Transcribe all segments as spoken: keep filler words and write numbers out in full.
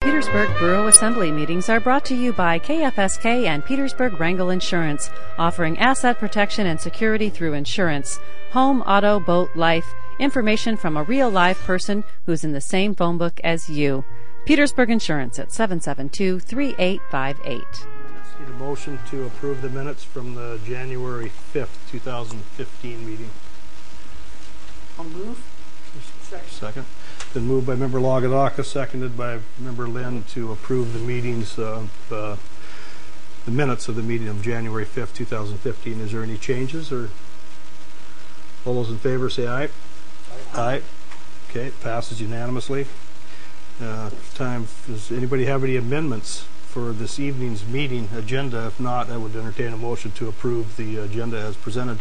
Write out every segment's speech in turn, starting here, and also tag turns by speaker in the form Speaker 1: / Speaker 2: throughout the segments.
Speaker 1: Petersburg Borough Assembly meetings are brought to you by K F S K and Petersburg Wrangell Insurance, offering asset protection and security through insurance. Home, auto, boat, life. Information from a real live person who's in the same phone book as you. Petersburg Insurance at seven seven two, three eight five eight.
Speaker 2: Need a motion to approve the minutes from the January fifth, twenty fifteen meeting.
Speaker 3: I'll move.
Speaker 2: Second. Second. Been moved by Member Lagadaka, seconded by Member Lynn to approve the meetings of uh, the minutes of the meeting of January fifth, twenty fifteen. Is there any changes, or all those in favor say aye? Aye. Aye. Okay, it passes unanimously. Uh, time. Does anybody have any amendments for this evening's meeting agenda? If not, I would entertain a motion to approve the agenda as presented.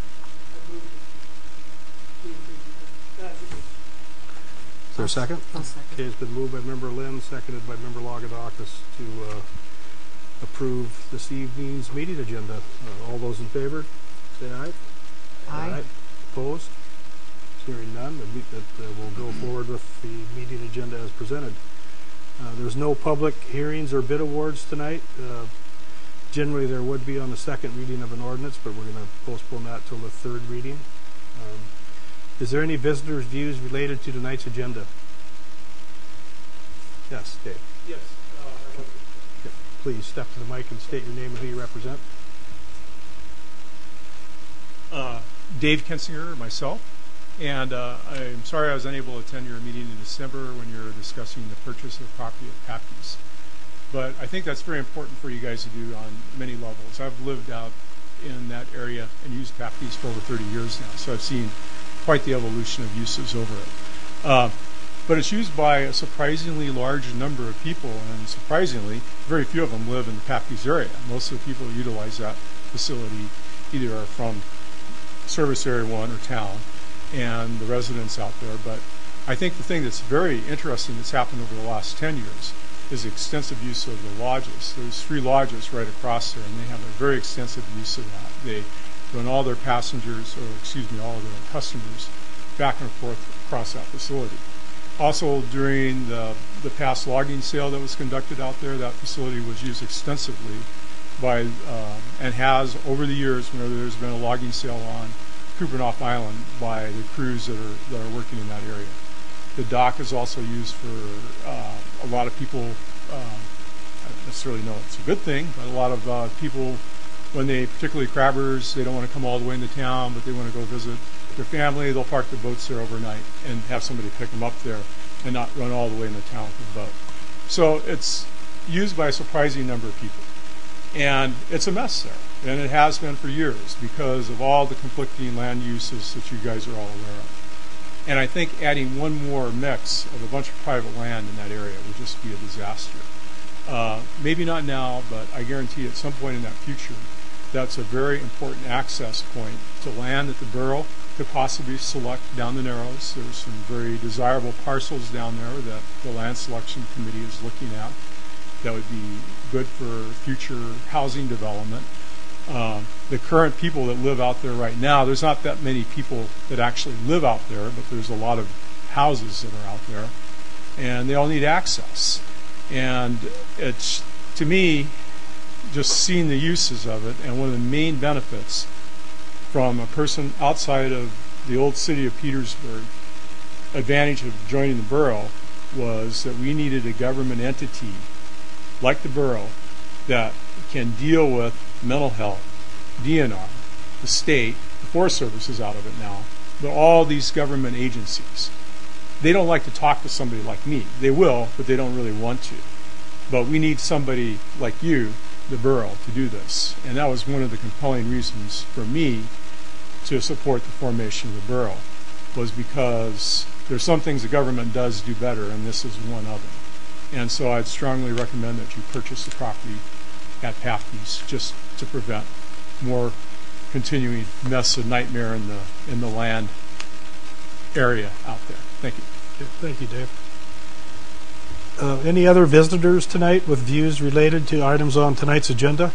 Speaker 2: Is there a second?
Speaker 3: I'll second.
Speaker 2: Okay, it's been moved by Member Lynn, seconded by Member Lagadakis to uh, approve this evening's meeting agenda. Uh, all those in favor, say aye.
Speaker 3: Aye.
Speaker 2: Aye. Opposed? Hearing none, that, meet, that uh, we'll go forward with the meeting agenda as presented. Uh, there's no public hearings or bid awards tonight. Uh, generally, there would be on the second reading of an ordinance, but we're going to postpone that till the third reading. Um, Is there any visitors' views related to tonight's agenda? Yes, Dave.
Speaker 4: Yes, uh, I'd like to.
Speaker 2: Yeah, please step to the mic and state your name and who you represent.
Speaker 4: Uh, Dave Kensinger, myself, and uh, I'm sorry I was unable to attend your meeting in December when you were discussing the purchase of property at Papke's. But I think that's very important for you guys to do on many levels. I've lived out in that area and used Papke's for over thirty years now, so I've seen quite the evolution of uses over it. Uh, but it's used by a surprisingly large number of people, and surprisingly, very few of them live in the Papke's area. Most of the people who utilize that facility either are from Service Area one or town, and the residents out there. But I think the thing that's very interesting that's happened over the last ten years is extensive use of the lodges. There's three lodges right across there, and they have a very extensive use of that. They run all their passengers, or excuse me, all of their customers back and forth across that facility. Also, during the, the past logging sale that was conducted out there, that facility was used extensively by, uh, and has over the years, whenever there's been a logging sale on Kupernoff Island, by the crews that are, that are working in that area. The dock is also used for uh, a lot of people, uh, I don't necessarily know it's a good thing, but a lot of uh, people, when they, particularly crabbers, they don't want to come all the way into town, but they want to go visit their family, they'll park their boats there overnight and have somebody pick them up there and not run all the way into town with the boat. So it's used by a surprising number of people. And it's a mess there, and it has been for years because of all the conflicting land uses that you guys are all aware of. And I think adding one more mix of a bunch of private land in that area would just be a disaster. Uh, maybe not now, but I guarantee at some point in that future, that's a very important access point to land that the borough could possibly select down the Narrows. There's some very desirable parcels down there that the Land Selection Committee is looking at that would be good for future housing development. Uh, the current people that live out there right now, there's not that many people that actually live out there, but there's a lot of houses that are out there, and they all need access. And it's, to me, just seeing the uses of it, and one of the main benefits from a person outside of the old city of Petersburg, advantage of joining the borough was that we needed a government entity like the borough that can deal with mental health, D N R, the state, the Forest Service is out of it now, but all these government agencies. They don't like to talk to somebody like me. They will, but they don't really want to. But we need somebody like you, the borough, to do this. And that was one of the compelling reasons for me to support the formation of the borough, was because there's some things the government does do better, and this is one of them. And so I'd strongly recommend that you purchase the property at Papke's just to prevent more continuing mess and nightmare in the in the land area out there. Thank you.
Speaker 2: Okay, thank you, Dave. Uh, any other visitors tonight with views related to items on tonight's agenda?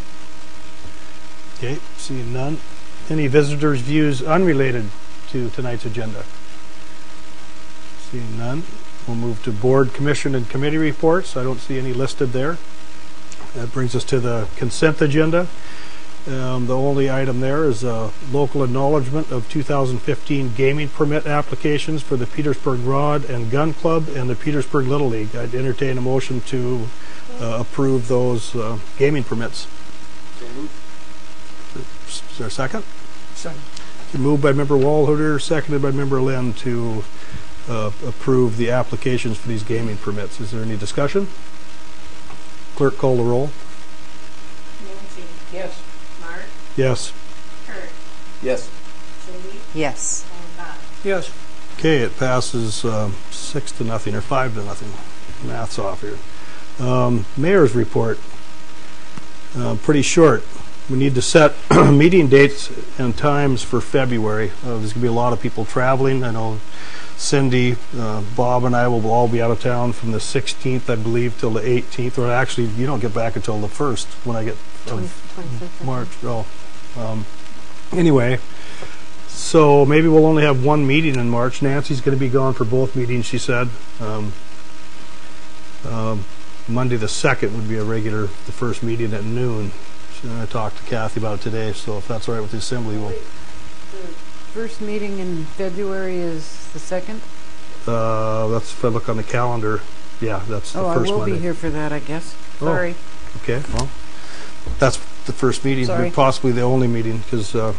Speaker 2: Okay, seeing none. Any visitors' views unrelated to tonight's agenda? Seeing none. We'll move to board, commission, and committee reports. I don't see any listed there. That brings us to the consent agenda. Um, the only item there is a local acknowledgement of two thousand fifteen gaming permit applications for the Petersburg Rod and Gun Club and the Petersburg Little League. I'd entertain a motion to uh, approve those uh, gaming permits.
Speaker 5: So moved.
Speaker 2: Is there a second?
Speaker 5: Second.
Speaker 2: Moved by member Walhuter, seconded by member Lynn to uh, approve the applications for these gaming permits. Is there any discussion? Clerk, call the roll.
Speaker 3: Nancy.
Speaker 5: Yes.
Speaker 3: Mark.
Speaker 2: Yes.
Speaker 3: Kurt.
Speaker 5: Yes.
Speaker 3: Cindy.
Speaker 6: Yes.
Speaker 3: And Bob.
Speaker 5: Yes.
Speaker 2: Okay, it passes um, six to nothing or five to nothing. Math's off here. Um, mayor's report. Uh, pretty short. We need to set meeting dates and times for February. Uh, there's going to be a lot of people traveling. I know Cindy, uh, Bob, and I will all be out of town from the sixteenth, I believe, till the eighteenth. Or actually, you don't get back until the first when I get of March. Oh, um, anyway, so maybe we'll only have one meeting in March. Nancy's going to be gone for both meetings, she said. Um, um, Monday the second would be a regular, the first meeting at noon. And I talked to Kathy about it today, so if that's all right with the assembly, we'll.
Speaker 6: The first meeting in February is the second?
Speaker 2: Uh, that's if I look on the calendar. Yeah, that's the
Speaker 6: Oh, I
Speaker 2: first
Speaker 6: will
Speaker 2: Monday.
Speaker 6: be here for that, I guess.
Speaker 2: Oh.
Speaker 6: Sorry.
Speaker 2: Okay, well, that's the first meeting,
Speaker 6: Sorry.
Speaker 2: but possibly the only meeting, because uh,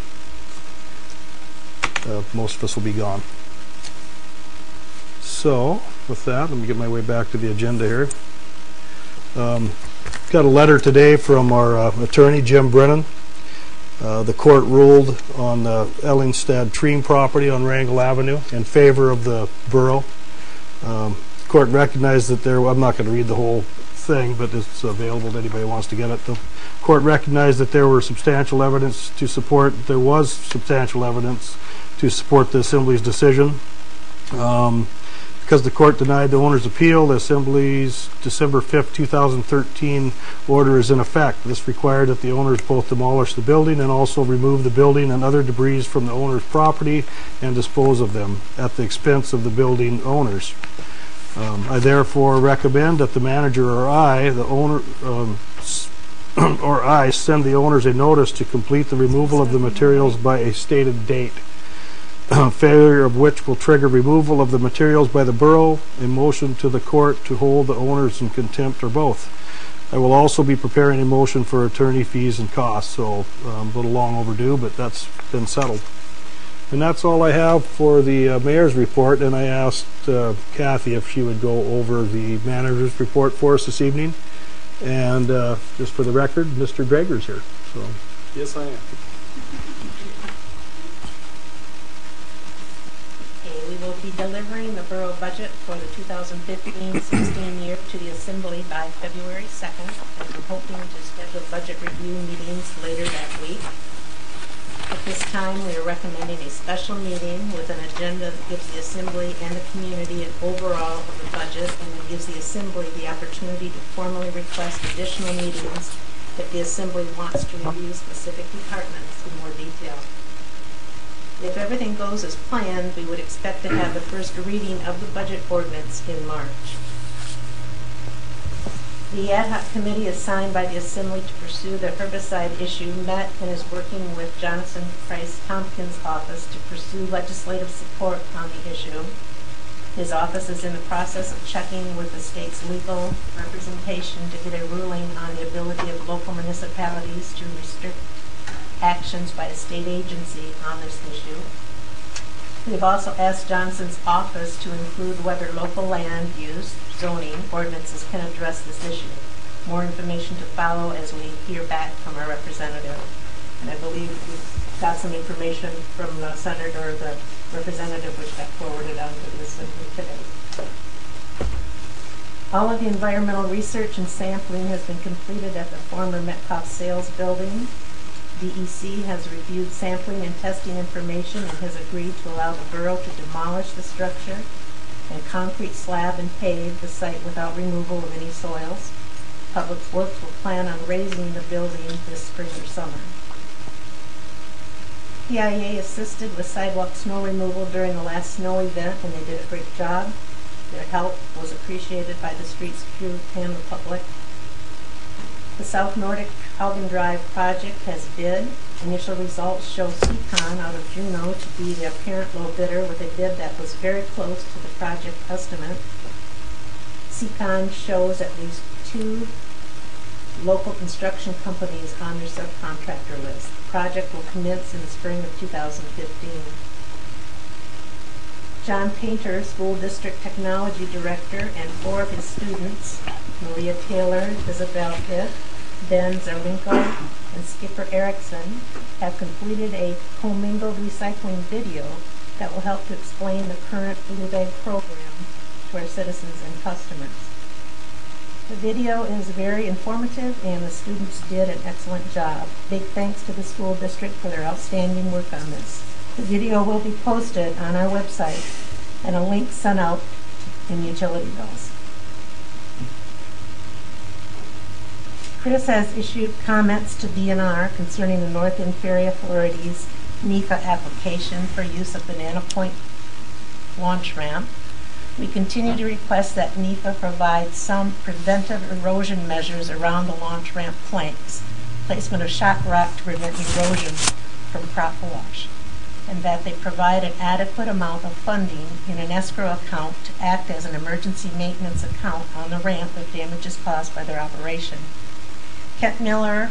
Speaker 2: uh, most of us will be gone. So, with that, let me get my way back to the agenda here. Um, got a letter today from our uh, attorney, Jim Brennan. Uh, the court ruled on the Ellingstad Treem property on Wrangell Avenue in favor of the borough. Um, the court recognized that there, I'm not going to read the whole thing, but it's available to anybody who wants to get it. The court recognized that there were substantial evidence to support, there was substantial evidence to support the Assembly's decision. Um, Because the court denied the owner's appeal, the Assembly's December fifth, two thousand thirteen order is in effect. This required that the owners both demolish the building and also remove the building and other debris from the owner's property and dispose of them at the expense of the building owners. Um, I therefore recommend that the manager or I, the owner, um, or I send the owners a notice to complete the removal of the materials by a stated date. Failure of which will trigger removal of the materials by the borough, a motion to the court to hold the owners in contempt, or both. I will also be preparing a motion for attorney fees and costs, so um, a little long overdue, but that's been settled. And that's all I have for the uh, mayor's report, and I asked uh, Kathy if she would go over the manager's report for us this evening. And uh, just for the record, Mister Greger's here. So.
Speaker 5: Yes, I am.
Speaker 3: We will be delivering the borough budget for the two thousand fifteen sixteen year to the Assembly by February second, and we're hoping to schedule budget review meetings later that week. At this time, we are recommending a special meeting with an agenda that gives the Assembly and the community an overall of the budget, and then gives the Assembly the opportunity to formally request additional meetings if the Assembly wants to review specific departments in more detail. If everything goes as planned, we would expect to have the first reading of the budget ordinance in March. The ad hoc committee assigned by the Assembly to pursue the herbicide issue met and is working with Johnson Price Tompkins' office to pursue legislative support on the issue. His office is in the process of checking with the state's legal representation to get a ruling on the ability of local municipalities to restrict actions by a state agency on this issue. We have also asked Johnson's office to include whether local land use zoning ordinances can address this issue. More information to follow as we hear back from our representative. And I believe we've got some information from the senator or the representative which got forwarded on to the Assembly today. All of the environmental research and sampling has been completed at the former Metcalf Sales Building. D E C has reviewed sampling and testing information and has agreed to allow the borough to demolish the structure and concrete slab and pave the site without removal of any soils. Public Works will plan on raising the building this spring or summer. P I A assisted with sidewalk snow removal during the last snow event, and they did a great job. Their help was appreciated by the streets crew and the public. The South Nordic Alban Drive project has bid. Initial results show Seacon out of Juneau to be the apparent low bidder with a bid that was very close to the project estimate. Seacon shows at least two local construction companies on their subcontractor list. The project will commence in the spring of two thousand fifteen. John Painter, School District Technology Director, and four of his students, Maria Taylor, Isabel Hitt, Ben Zarlinko, and Skipper Erickson, have completed a commingled recycling video that will help to explain the current Blue Bag program to our citizens and customers. The video is very informative, and the students did an excellent job. Big thanks to the school district for their outstanding work on this. The video will be posted on our website and a link sent out in utility bills. Chris has issued comments to D N R concerning the North End Ferry Authority's NEFA application for use of Banana Point launch ramp. We continue to request that NEFA provide some preventive erosion measures around the launch ramp planks, placement of shock rock to prevent erosion from crop wash, and that they provide an adequate amount of funding in an escrow account to act as an emergency maintenance account on the ramp if damage is caused by their operation. Kent Miller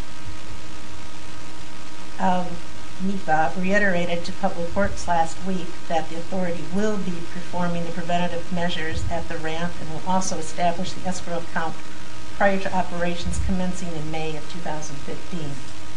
Speaker 3: of NEFA reiterated to Public Works last week that the authority will be performing the preventative measures at the ramp and will also establish the escrow account prior to operations commencing in May of two thousand fifteen.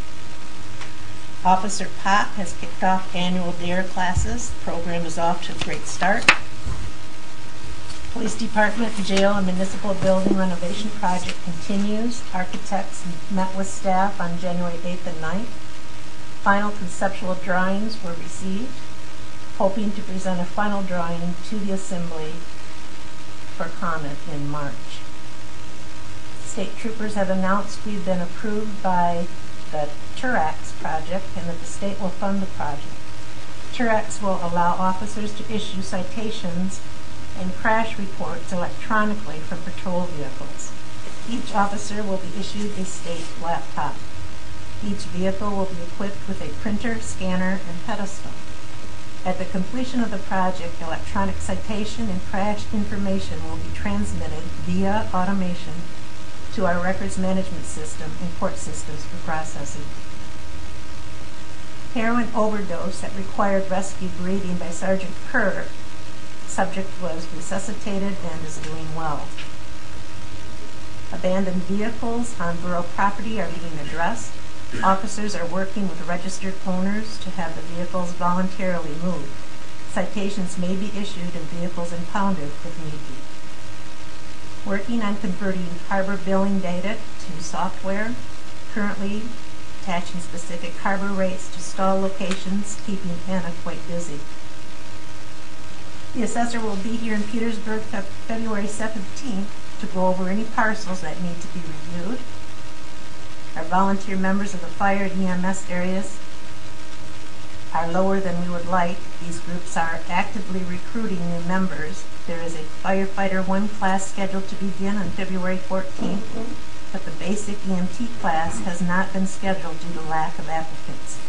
Speaker 3: Officer Pop has kicked off annual DARE classes. The program is off to a great start. Police Department, Jail, and Municipal Building Renovation Project continues. Architects met with staff on January eighth and ninth. Final conceptual drawings were received, hoping to present a final drawing to the Assembly for comment in March. State troopers have announced we've been approved by the Turax project and that the state will fund the project. Turax will allow officers to issue citations and crash reports electronically from patrol vehicles. Each officer will be issued a state laptop. Each vehicle will be equipped with a printer, scanner, and pedestal. At the completion of the project, electronic citation and crash information will be transmitted via automation to our records management system and court systems for processing. Heroin overdose that required rescue breathing by Sergeant Kerr. Subject was resuscitated and is doing well. Abandoned vehicles on borough property are being addressed. Officers are working with registered owners to have the vehicles voluntarily moved. Citations may be issued and vehicles impounded if need be. Working on converting harbor billing data to software, currently attaching specific harbor rates to stall locations, keeping Anna quite busy. The assessor will be here in Petersburg February seventeenth to go over any parcels that need to be reviewed. Our volunteer members of the fire and E M S areas are lower than we would like. These groups are actively recruiting new members. There is a firefighter one class scheduled to begin on February fourteenth, but the basic E M T class has not been scheduled due to lack of applicants.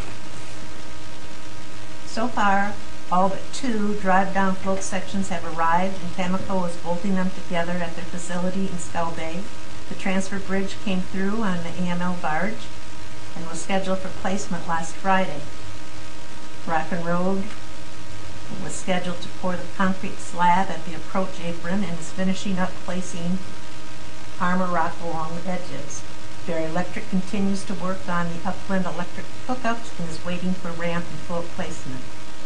Speaker 3: So far, all but two drive-down float sections have arrived, and Pamaco is bolting them together at their facility in Skull Bay. The transfer bridge came through on the A M L barge and was scheduled for placement last Friday. Rock and Road was scheduled to pour the concrete slab at the approach apron and is finishing up placing armor rock along the edges. Berry Electric continues to work on the upland electric hookups and is waiting for ramp and float placement.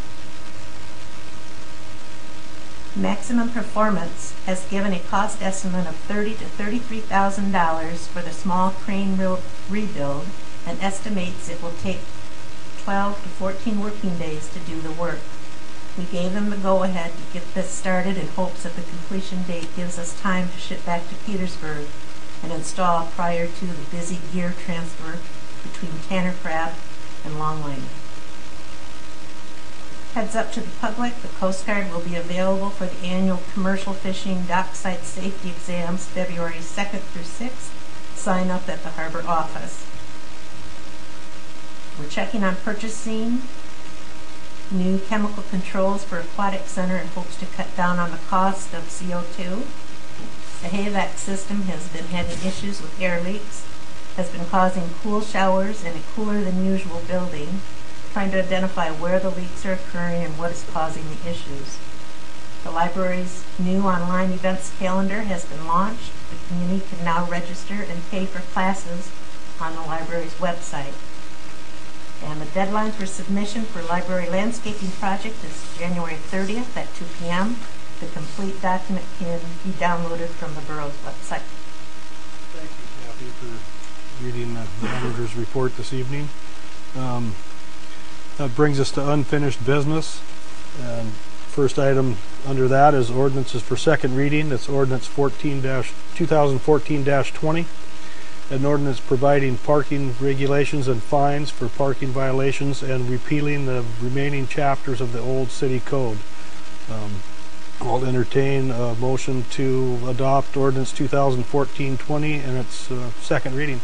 Speaker 3: Maximum Performance has given a cost estimate of thirty thousand to thirty-three thousand dollars for the small crane rebuild and estimates it will take twelve to fourteen working days to do the work. We gave them the go-ahead to get this started in hopes that the completion date gives us time to ship back to Petersburg and install prior to the busy gear transfer between Tanner Crab and Longline. Heads up to the public, the Coast Guard will be available for the annual commercial fishing dock site safety exams February second through sixth. Sign up at the harbor office. We're checking on purchasing new chemical controls for Aquatic Center in hopes to cut down on the cost of C O two. The HAVAC system has been having issues with air leaks, has been causing cool showers in a cooler than usual building, trying to identify where the leaks are occurring and what is causing the issues. The library's new online events calendar has been launched. The community can now register and pay for classes on the library's website. And the deadline for submission for library landscaping project is January thirtieth at two p m The complete document can be downloaded from the borough's website.
Speaker 2: Thank you, Kathy, for reading the manager's report this evening. Um, that brings us to unfinished business. And first item under that is ordinances for second reading. That's ordinance fourteen twenty fourteen twenty. An ordinance providing parking regulations and fines for parking violations and repealing the remaining chapters of the old city code. Um, I'll entertain a motion to adopt ordinance two thousand fourteen twenty in its uh, second reading.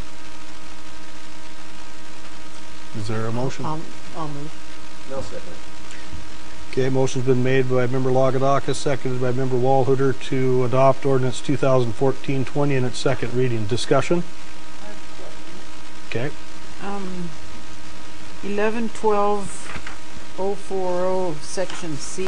Speaker 2: Is there a motion?
Speaker 6: I'll, I'll move.
Speaker 5: No second.
Speaker 2: Okay, motion's been made by member Lagadakis, seconded by member Walhuter to adopt ordinance two thousand fourteen twenty in its second reading. Discussion? Okay.
Speaker 6: Um, eleven twelve oh four oh section C.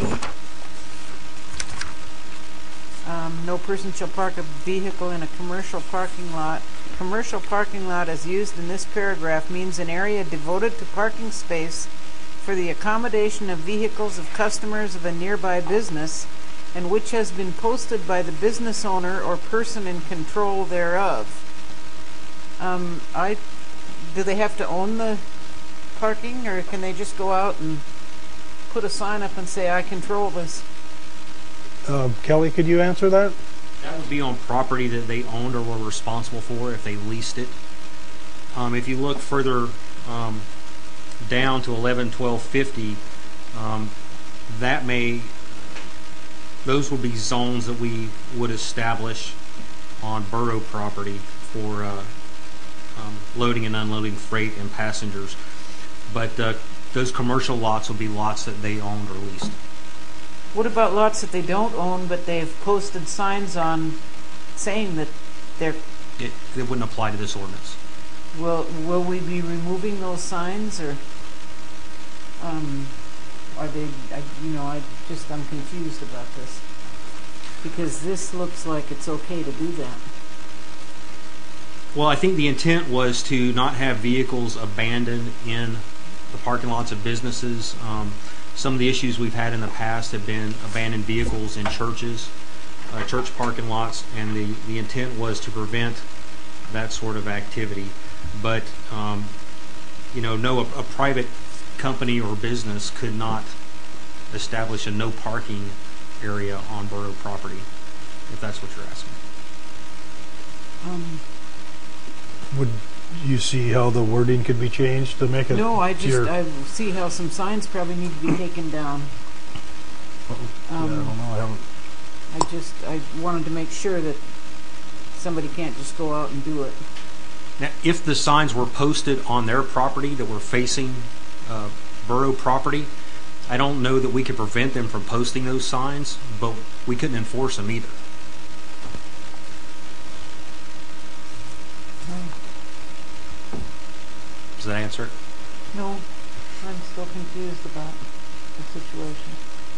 Speaker 6: Um, no person shall park a vehicle in a commercial parking lot. Commercial parking lot as used in this paragraph means an area devoted to parking space for the accommodation of vehicles of customers of a nearby business and which has been posted by the business owner or person in control thereof. Um, I, do they have to own the parking, or can they just go out and put a sign up and say, I control this?
Speaker 2: Uh, Kelly, could you answer that?
Speaker 7: That would be on property that they owned or were responsible for if they leased it. Um, if you look further um, down to eleven twelve fifty, um, that may, those would be zones that we would establish on borough property for uh, um, loading and unloading freight and passengers. But uh, those commercial lots would be lots that they owned or leased.
Speaker 6: What about lots that they don't own, but they've posted signs on saying that they're...
Speaker 7: It, it wouldn't apply to this ordinance.
Speaker 6: Will, will we be removing those signs, or um, are they, I, you know, I just, I'm confused about this. Because this looks like it's okay to do that.
Speaker 7: Well, I think the intent was to not have vehicles abandoned in the parking lots of businesses. Um, Some of the issues we've had in the past have been abandoned vehicles in churches, uh, church parking lots, and the, the intent was to prevent that sort of activity. But, um, you know, no, a, a private company or business could not establish a no parking area on borough property, if that's what you're asking.
Speaker 6: Um,
Speaker 2: Would you see how the wording could be changed to make it?
Speaker 6: no, I
Speaker 2: to
Speaker 6: just,
Speaker 2: your-
Speaker 6: I see how some signs probably need to be taken down.
Speaker 2: Yeah, I
Speaker 6: Um,
Speaker 2: don't know. I haven't.
Speaker 6: I just, I wanted to make sure that somebody can't just go out and do it.
Speaker 7: Now, if the signs were posted on their property that were facing uh, borough property, I don't know that we could prevent them from posting those signs, but we couldn't enforce them either. Does that answer it?
Speaker 6: No, I'm still confused about the situation.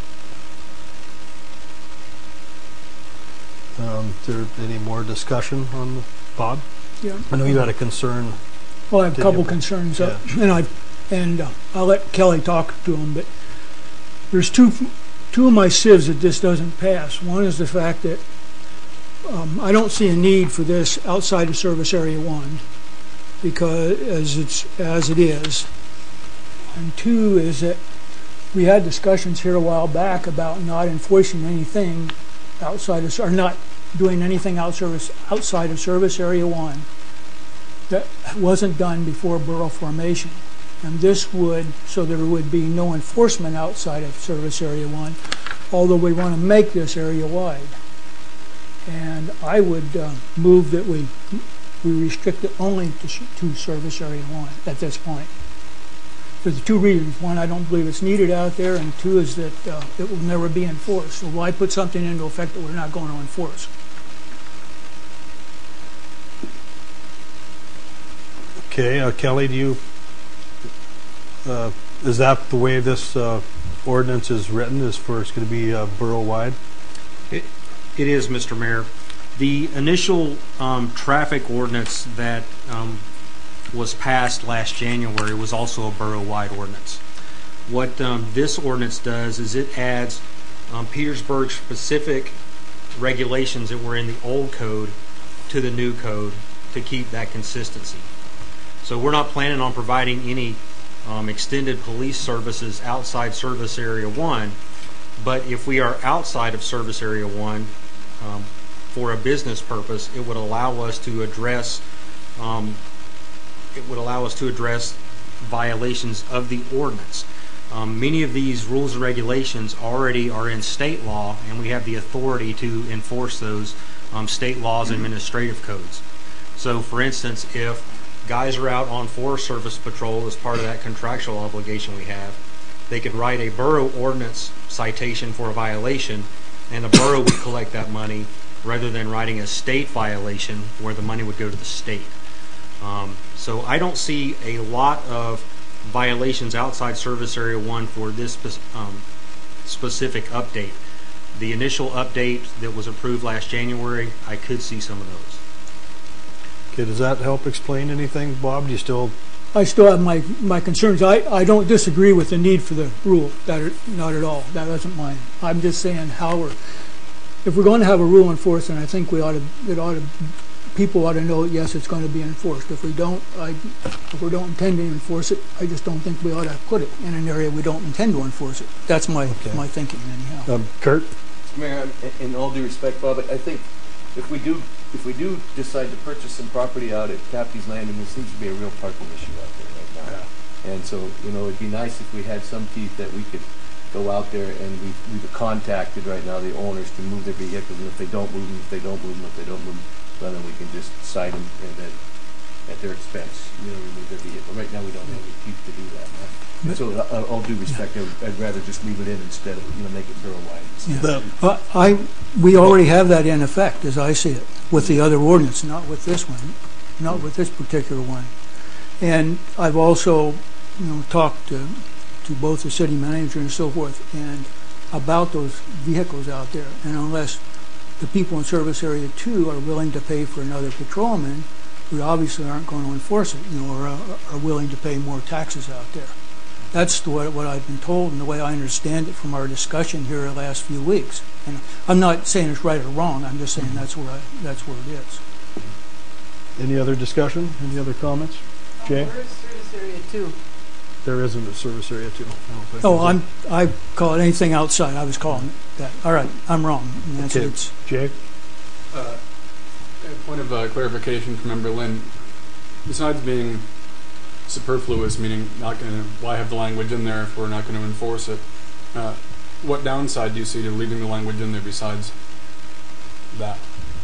Speaker 2: Um, is there any more discussion on the, Bob?
Speaker 8: Yeah.
Speaker 2: I know you had a concern.
Speaker 8: Well, I have a
Speaker 2: Did
Speaker 8: couple
Speaker 2: you?
Speaker 8: concerns, uh,
Speaker 2: Yeah.
Speaker 8: and I and uh, I'll let Kelly talk to them. But there's two two of my civs that this doesn't pass. One is the fact that um, I don't see a need for this outside of Service Area One, because as it's as it is. And two is that we had discussions here a while back about not enforcing anything outside of, or not doing anything out service, outside of Service Area One that wasn't done before borough formation. And this would, so there would be no enforcement outside of Service Area one, although we want to make this area wide. And I would uh, move that we we restrict it only to, to Service Area one at this point. For the two reasons. One, I don't believe it's needed out there, and two is that uh, it will never be enforced. So why put something into effect that we're not going to enforce?
Speaker 2: Okay, uh, Kelly, do you, uh, is that the way this uh, ordinance is written, is for it's going to be uh, borough-wide?
Speaker 7: It, it is, Mister Mayor. The initial um, traffic ordinance that um, was passed last January was also a borough-wide ordinance. What um, this ordinance does is it adds um, Petersburg-specific regulations that were in the old code to the new code to keep that consistency. So we're not planning on providing any um, extended police services outside Service Area one, but if we are outside of Service Area one um, for a business purpose, it would allow us to address um, it would allow us to address violations of the ordinance. Um, many of these rules and regulations already are in state law, and we have the authority to enforce those um, state laws and administrative codes. So, for instance, if guys are out on Forest Service patrol as part of that contractual obligation we have, they could write a borough ordinance citation for a violation, and the borough would collect that money rather than writing a state violation where the money would go to the state. Um, so I don't see a lot of violations outside Service Area one for this um, specific update. The initial update that was approved last January, I could see some of those.
Speaker 2: Okay, does that help explain anything, Bob? Do you still?
Speaker 8: I still have my, my concerns. I, I don't disagree with the need for the rule, that are, not at all. That isn't mine. I'm just saying how we're, if we're going to have a rule enforced, then I think we ought to, it ought to, people ought to know, yes, it's going to be enforced. If we don't, I, if we don't intend to enforce it, I just don't think we ought to put it in an area we don't intend to enforce it. That's my,
Speaker 2: okay.
Speaker 8: my thinking anyhow.
Speaker 2: Um, Kurt?
Speaker 5: Mayor, in all due respect, Bob, I think if we do if we do decide to purchase some property out at Capty's Landing, there seems to be a real parking issue out there right now. Yeah. And so, you know, it'd be nice if we had some teeth that we could go out there and we've, we've contacted right now the owners to move their vehicles, and if they don't move them, if they don't move them, if they don't move them, well, then we can just cite them and then at their expense, you know, remove their vehicle. Right now we don't have any teeth to do that. Right? But, so, uh, all due respect, yeah. I'd rather just leave it in instead of, you know, make it borough-wide.
Speaker 8: Yeah. Uh, I, we already have that in effect, as I see it, with the other ordinance, not with this one, not with this particular one. And I've also, you know, talked to, to both the city manager and so forth, and about those vehicles out there. And unless the people in Service Area two are willing to pay for another patrolman, we obviously aren't going to enforce it, you know, or uh, are willing to pay more taxes out there. That's the way, what I've been told and the way I understand it from our discussion here the last few weeks. And I'm not saying it's right or wrong. I'm just saying that's where I, that's where it is.
Speaker 2: Any other discussion? Any other comments? Jay?
Speaker 6: Where is Service Area two?
Speaker 2: There isn't a Service Area two. I don't think
Speaker 8: Oh, I'm I call it anything outside. I was calling it that. All right, I'm wrong. And that's
Speaker 2: okay.
Speaker 8: It's
Speaker 2: Jay?
Speaker 9: Uh, a point of uh, clarification from Member Lynn. Besides being superfluous, meaning not going to, why have the language in there if we're not going to enforce it? Uh, what downside do you see to leaving the language in there besides that?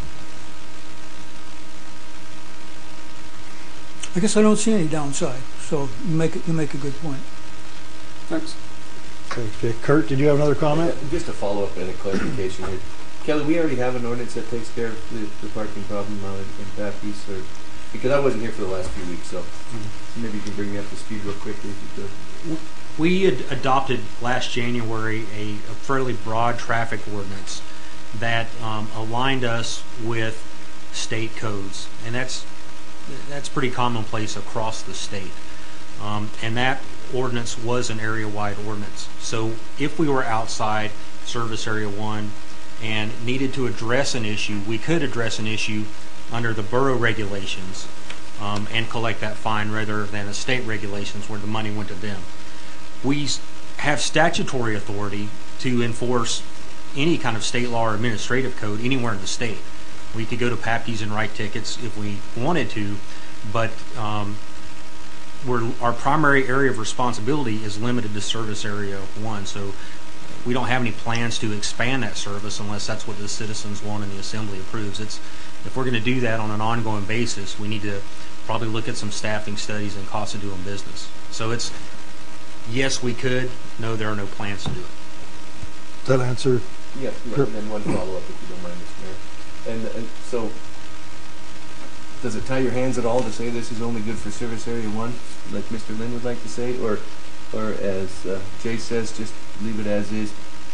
Speaker 8: I guess I don't see any downside. So you make it, you make a good point.
Speaker 9: Thanks.
Speaker 2: Thanks, Jay. Kurt, did you have another comment?
Speaker 5: Yeah, just a follow-up and a clarification here. Kelly, we already have an ordinance that takes care of the, the parking problem uh, in Baptiste, or because I wasn't here for the last few weeks, so mm-hmm. maybe you can bring me up to speed real quickly if you could.
Speaker 7: We had adopted last January a, a fairly broad traffic ordinance that um, aligned us with state codes, and that's that's pretty commonplace across the state. Um, and that ordinance was an area-wide ordinance. So if we were outside Service Area one and needed to address an issue, we could address an issue under the borough regulations um, and collect that fine rather than the state regulations where the money went to them. We have statutory authority to enforce any kind of state law or administrative code anywhere in the state. We could go to Papke's and write tickets if we wanted to, but um, we're, our primary area of responsibility is limited to service area one. So we don't have any plans to expand that service unless that's what the citizens want and the assembly approves. It's, if we're going to do that on an ongoing basis, we need to probably look at some staffing studies and cost of doing business. So it's, yes, we could. No, there are no plans to do it.
Speaker 2: Does that answer?
Speaker 5: Yeah, yeah,
Speaker 2: Sure.
Speaker 5: and then one follow-up if you don't mind, Mister Mayor. And, and so, does it tie your hands at all to say this is only good for service area one, like Mister Lynn would like to say, or, or as uh, Jay says, just leave it as is?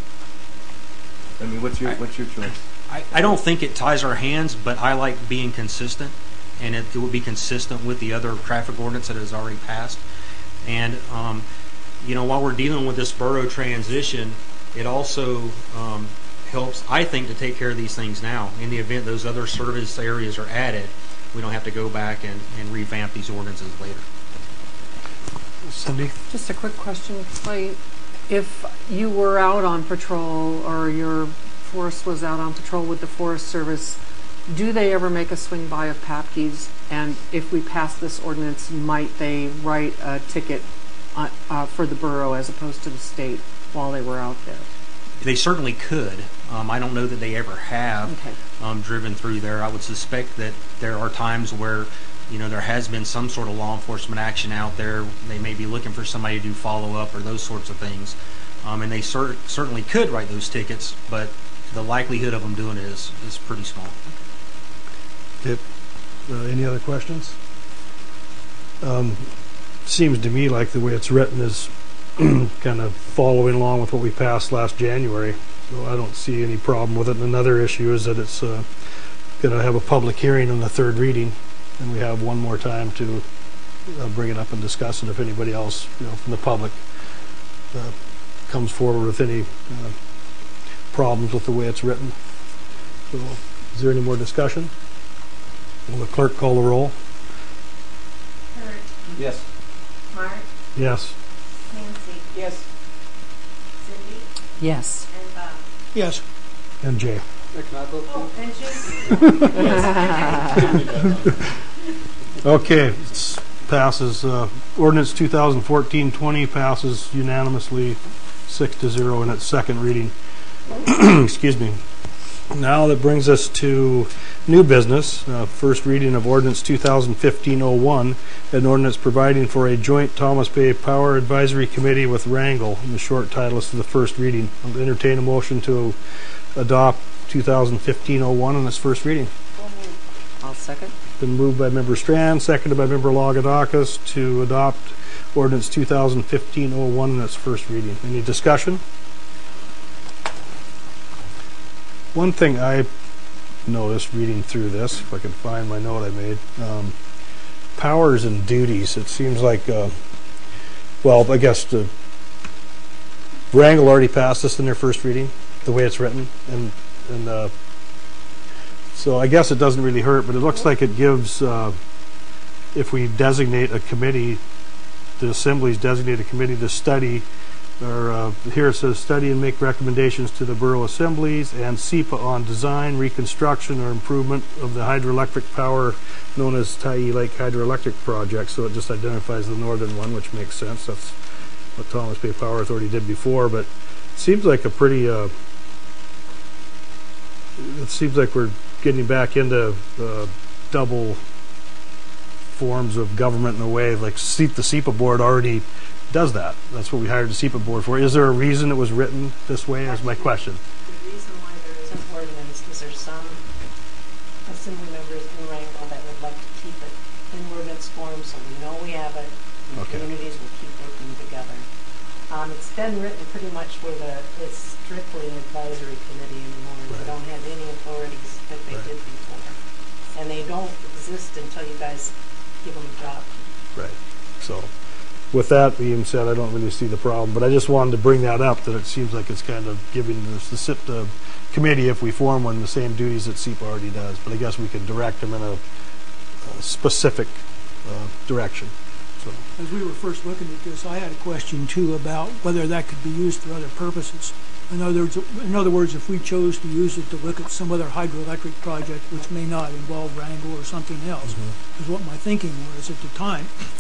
Speaker 5: I mean, what's your
Speaker 7: I-
Speaker 5: what's your choice?
Speaker 7: I, I don't think it ties our hands, but I like being consistent, and it, it would be consistent with the other traffic ordinance that has already passed. And, um, you know, while we're dealing with this borough transition, it also um, helps, I think, to take care of these things now. In the event those other service areas are added, we don't have to go back and, and revamp these ordinances later.
Speaker 2: Cindy?
Speaker 10: Just a quick question, Clay. If you were out on patrol or your force was out on patrol with the Forest Service, do they ever make a swing by of Papke's? And if we pass this ordinance, might they write a ticket uh, uh, for the borough as opposed to the state while they were out there?
Speaker 7: They certainly could. Um, I don't know that they ever have
Speaker 10: Okay.
Speaker 7: um, driven through there. I would suspect that there are times where, you know, there has been some sort of law enforcement action out there. They may be looking for somebody to do follow-up or those sorts of things. Um, and they cer- certainly could write those tickets, but the likelihood of them doing it is, is pretty small.
Speaker 2: Yep. Uh, any other questions? Um, seems to me like the way it's written is kind of following along with what we passed last January. So I don't see any problem with it. And another issue is that it's uh, going to have a public hearing on the third reading, and we have one more time to uh, bring it up and discuss it if anybody else, you know, from the public uh, comes forward with any uh, problems with the way it's written. So is there any more discussion? Will the clerk call the roll?
Speaker 3: Kurt,
Speaker 5: Yes.
Speaker 3: Mark,
Speaker 2: Yes.
Speaker 3: Nancy,
Speaker 6: Yes.
Speaker 3: Cindy,
Speaker 10: Yes.
Speaker 3: and Bob.
Speaker 8: Yes.
Speaker 2: And Jay.
Speaker 9: Can I vote?
Speaker 3: Oh, and Jason.
Speaker 2: Okay, it's passes. Uh, ordinance two thousand fourteen twenty passes unanimously, six to zero in its second reading. Excuse me. Now that brings us to new business. Uh, first reading of ordinance two thousand fifteen oh one, an ordinance providing for a joint Thomas Bay Power Advisory Committee with Wrangell. And the short title is to the first reading. I'll entertain a motion to adopt two thousand fifteen oh one on its first reading.
Speaker 10: I'll second.
Speaker 2: Been moved by Member Strand, seconded by Member Lagadakis to adopt ordinance two thousand fifteen oh one in its first reading. Any discussion? One thing I noticed reading through this, if I can find my note I made, um, powers and duties. It seems like, uh, well, I guess the Wrangell already passed this in their first reading, the way it's written, and and uh, so I guess it doesn't really hurt, but it looks like it gives, uh, if we designate a committee, the assemblies designate a committee to study, or uh, here it says study and make recommendations to the borough assemblies and S E P A on design, reconstruction, or improvement of the hydroelectric power known as Tyee Lake Hydroelectric Project. So it just identifies the northern one, which makes sense. That's what Thomas Bay Power Authority did before, but it seems like a pretty, uh, it seems like we're getting back into uh, double forms of government in a way. Like the S E P A board already does that. That's what we hired the S E P A board for. Is there a reason it was written this way? Is my question.
Speaker 3: The reason why there is an ordinance is there's some assembly members in Wrangell that would like to keep it in ordinance form, so we know we have it, and
Speaker 2: Okay.
Speaker 3: communities will keep working together. Um, it's been written pretty much where the, it's strictly an advisory committee anymore.
Speaker 2: Right.
Speaker 3: They don't have any authorities that they
Speaker 2: Right.
Speaker 3: did before. And they don't exist until you guys give them a job.
Speaker 2: Right. So, with that being said, I don't really see the problem, but I just wanted to bring that up, that it seems like it's kind of giving the, the S I P A committee, if we form one, the same duties that S E P A already does. But I guess we could direct them in a, a specific uh, direction. So,
Speaker 8: As we were first looking at this, I had a question too about whether that could be used for other purposes. In other words, in other words, if we chose to use it to look at some other hydroelectric project, which may not involve Wrangell or something else,
Speaker 2: Mhm.
Speaker 8: is what my thinking was at the time.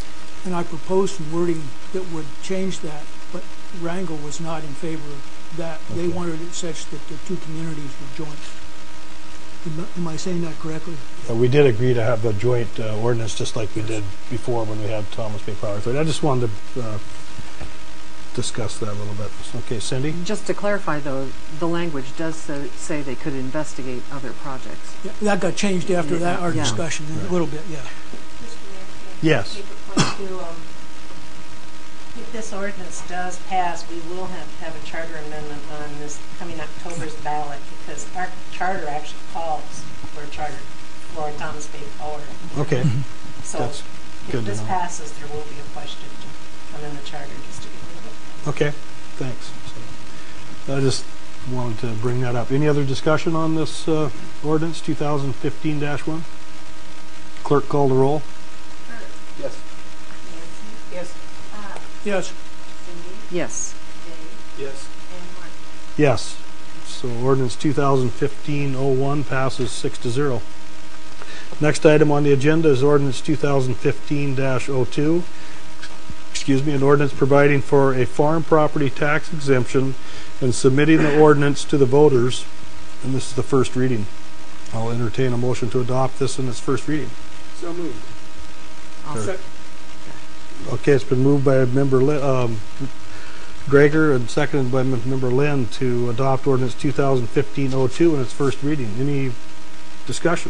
Speaker 8: and I proposed some wording that would change that, but Wrangell was not in favor of that. They
Speaker 2: Okay.
Speaker 8: wanted it such that the two communities were joint. Am I- Am I saying that correctly?
Speaker 2: Uh, we did agree to have a joint uh, ordinance, just like we did before when we had Thomas Bay Power Authority. I just wanted to uh, discuss that a little bit. Okay, Cindy?
Speaker 10: Just to clarify, though, the language does say, say they could investigate other projects.
Speaker 8: Yeah, that got changed after that, our
Speaker 10: Yeah.
Speaker 8: discussion,
Speaker 2: Right.
Speaker 8: a little bit, yeah.
Speaker 3: Mister Mayor, can I
Speaker 2: Yes.
Speaker 3: make a point too? Um, If this ordinance does pass, we will have to have a charter amendment on this coming October's ballot, because our charter actually calls for a charter for Thomas Bay Power.
Speaker 2: Okay.
Speaker 3: So
Speaker 2: That's good
Speaker 3: if
Speaker 2: to
Speaker 3: this
Speaker 2: know.
Speaker 3: passes, there will be a question to come in the charter just to get rid of it.
Speaker 2: Okay, thanks. So, I just wanted to bring that up. Any other discussion on this uh, ordinance two thousand fifteen dash one? Clerk call the roll.
Speaker 3: Kurt,
Speaker 5: Yes.
Speaker 3: Nancy,
Speaker 6: Yes.
Speaker 3: Bob,
Speaker 8: Yes.
Speaker 3: Cindy,
Speaker 10: Yes.
Speaker 3: Dave,
Speaker 5: Yes.
Speaker 3: and Mark.
Speaker 2: Yes. So ordinance two thousand fifteen oh one passes six to zero. Next item on the agenda is ordinance two thousand fifteen dash oh two. Excuse me, an ordinance providing for a farm property tax exemption and submitting the ordinance to the voters. And this is the first reading. I'll entertain a motion to adopt this in its first reading.
Speaker 9: So moved.
Speaker 10: I'll
Speaker 2: Sure.
Speaker 10: se-
Speaker 2: Okay, it's been moved by member Lin, um, Gregor and seconded by mem- member Lynn to adopt ordinance two thousand fifteen oh two in its first reading. Any discussion?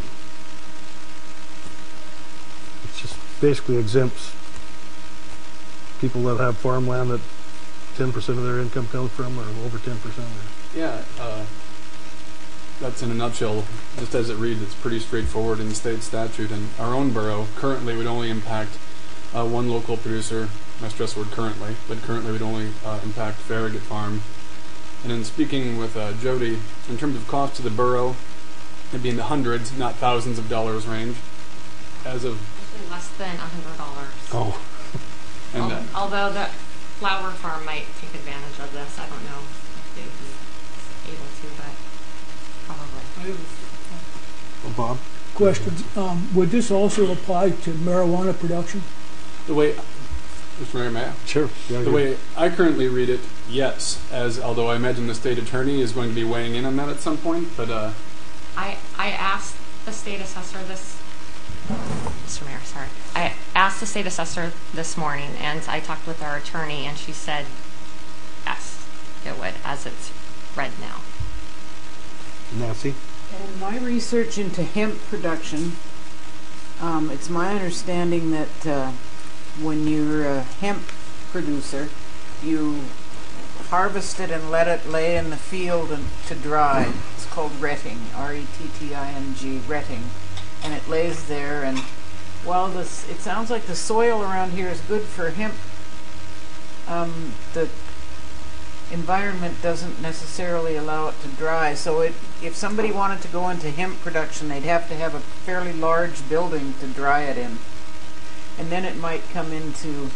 Speaker 2: It just basically exempts people that have farmland that ten percent of their income comes from, or over ten percent.
Speaker 9: Yeah, uh, that's in a nutshell, just as it reads. It's pretty straightforward in the state statute. And our own borough currently would only impact uh, one local producer. I stress the word currently, but currently would only uh, impact Farragut Farm. And in speaking with uh, Jody, in terms of cost to the borough, it'd be in the hundreds, not thousands of dollars range. As of
Speaker 11: Usually less than a hundred dollars.
Speaker 2: Oh,
Speaker 9: and uh,
Speaker 11: Although the flower farm might take advantage of this, I don't know if they'd be able to, but probably.
Speaker 2: Bob?
Speaker 8: Question, um, would this also apply to marijuana production?
Speaker 9: the way, Mister Mayor, may I?
Speaker 2: Sure. Yeah,
Speaker 9: The way I currently read it, yes, as although I imagine the state attorney is going to be weighing in on that at some point, but uh,
Speaker 11: I, I asked the state assessor this, Mister Mayor, sorry. I asked the state assessor this morning, and I talked with our attorney, and she said, yes, it would, as it's read now.
Speaker 2: Nancy?
Speaker 6: And in my research into hemp production, um, it's my understanding that uh, when you're a hemp producer, you harvest it and let it lay in the field and to dry. It's called retting, R E T T I N G, retting. And it lays there, and while this, it sounds like the soil around here is good for hemp, um, the environment doesn't necessarily allow it to dry. So it, if somebody wanted to go into hemp production, they'd have to have a fairly large building to dry it in. And then it might come into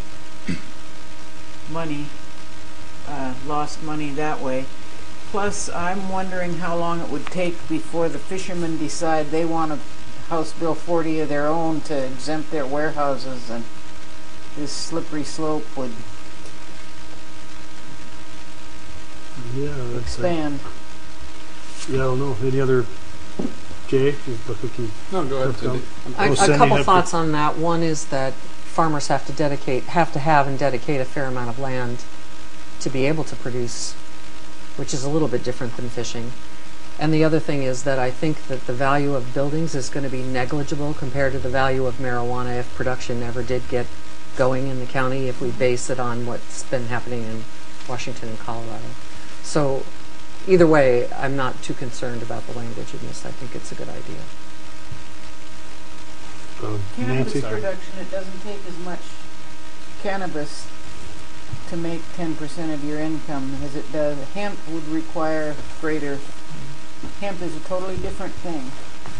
Speaker 6: money, uh, lost money that way. Plus, I'm wondering how long it would take before the fishermen decide they want a House Bill forty of their own to exempt their warehouses, and this slippery slope would
Speaker 2: Yeah, that's, uh,
Speaker 6: expand.
Speaker 2: yeah, I don't know. Any other? Jay? You look like you-
Speaker 9: no, go ahead,
Speaker 2: Okay.
Speaker 9: Cindy. I'm
Speaker 10: A,
Speaker 2: Oh,
Speaker 10: a
Speaker 2: Cindy
Speaker 10: couple
Speaker 2: had-
Speaker 10: thoughts on that. One is that farmers have to dedicate, have to have and dedicate a fair amount of land to be able to produce, which is a little bit different than fishing. And the other thing is that I think that the value of buildings is going to be negligible compared to the value of marijuana if production ever did get going in the county, if we base it on what's been happening in Washington and Colorado. So either way, I'm not too concerned about the language in this. I think it's a good idea.
Speaker 2: Uh,
Speaker 6: Cannabis
Speaker 2: Nancy?
Speaker 6: production, it doesn't take as much cannabis to make ten percent of your income as it does. Hemp would require greater. Hemp is a totally different thing.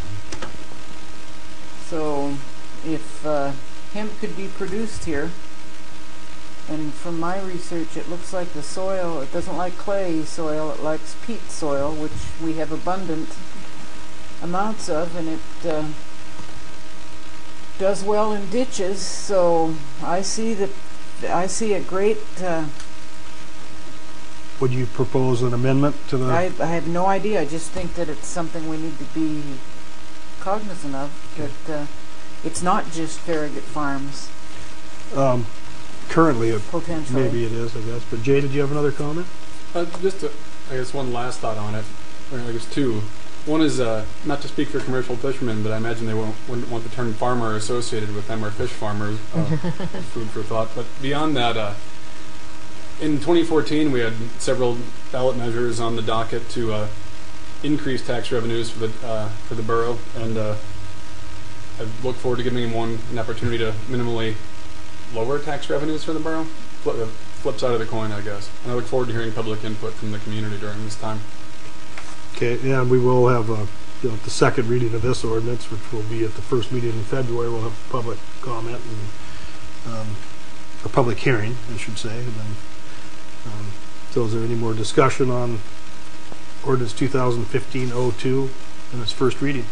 Speaker 6: So if uh, hemp could be produced here, and from my research it looks like the soil, it doesn't like clay soil, it likes peat soil, which we have abundant amounts of, and it uh, does well in ditches, so I see that, I see a great, uh,
Speaker 2: Would you propose an amendment to the?
Speaker 6: I, I have no idea. I just think that it's something we need to be cognizant of, that uh, it's not just Farragut Farms.
Speaker 2: Um, currently, it,
Speaker 6: Potentially.
Speaker 2: maybe it is, I guess. But Jay, did you have another comment?
Speaker 9: Uh, just, to, I guess, one last thought on it, or I guess two. One is uh, not to speak for commercial fishermen, but I imagine they won't, wouldn't want the term farmer associated with them, or fish farmers. Uh, food for thought. But beyond that, uh, in twenty fourteen, we had several ballot measures on the docket to uh, increase tax revenues for the uh, for the borough, and uh, I look forward to giving one an opportunity to minimally lower tax revenues for the borough. Flip, the flip side of the coin, I guess. And I look forward to hearing public input from the community during this time.
Speaker 2: Okay, yeah, we will have uh, you know, the second reading of this ordinance, which will be at the first meeting in February. We'll have public comment and um, a public hearing, I should say. And then, um, so is there any more discussion on ordinance two thousand fifteen oh two in its first reading?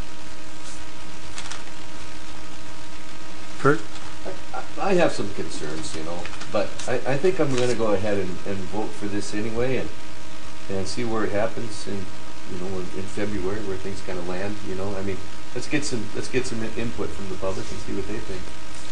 Speaker 2: Kurt?
Speaker 5: I, I have some concerns, you know, but I, I think I'm going to go ahead and, and vote for this anyway, and and see where it happens in, you know, in, in February, where things kind of land. You know, I mean, let's get some let's get some input from the public and see what they think.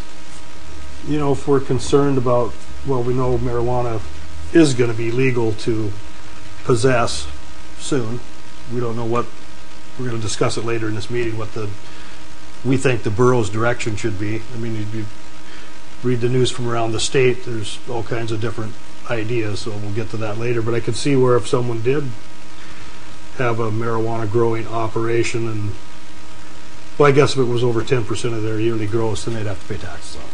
Speaker 2: You know, if we're concerned about, well, we know marijuana is going to be legal to possess soon. We don't know what, we're going to discuss it later in this meeting, what the, we think the borough's direction should be. I mean, if you read the news from around the state, there's all kinds of different ideas, so we'll get to that later. But I could see where if someone did have a marijuana growing operation, and, well, I guess if it was over ten percent of their yearly gross, then they'd have to pay taxes on it,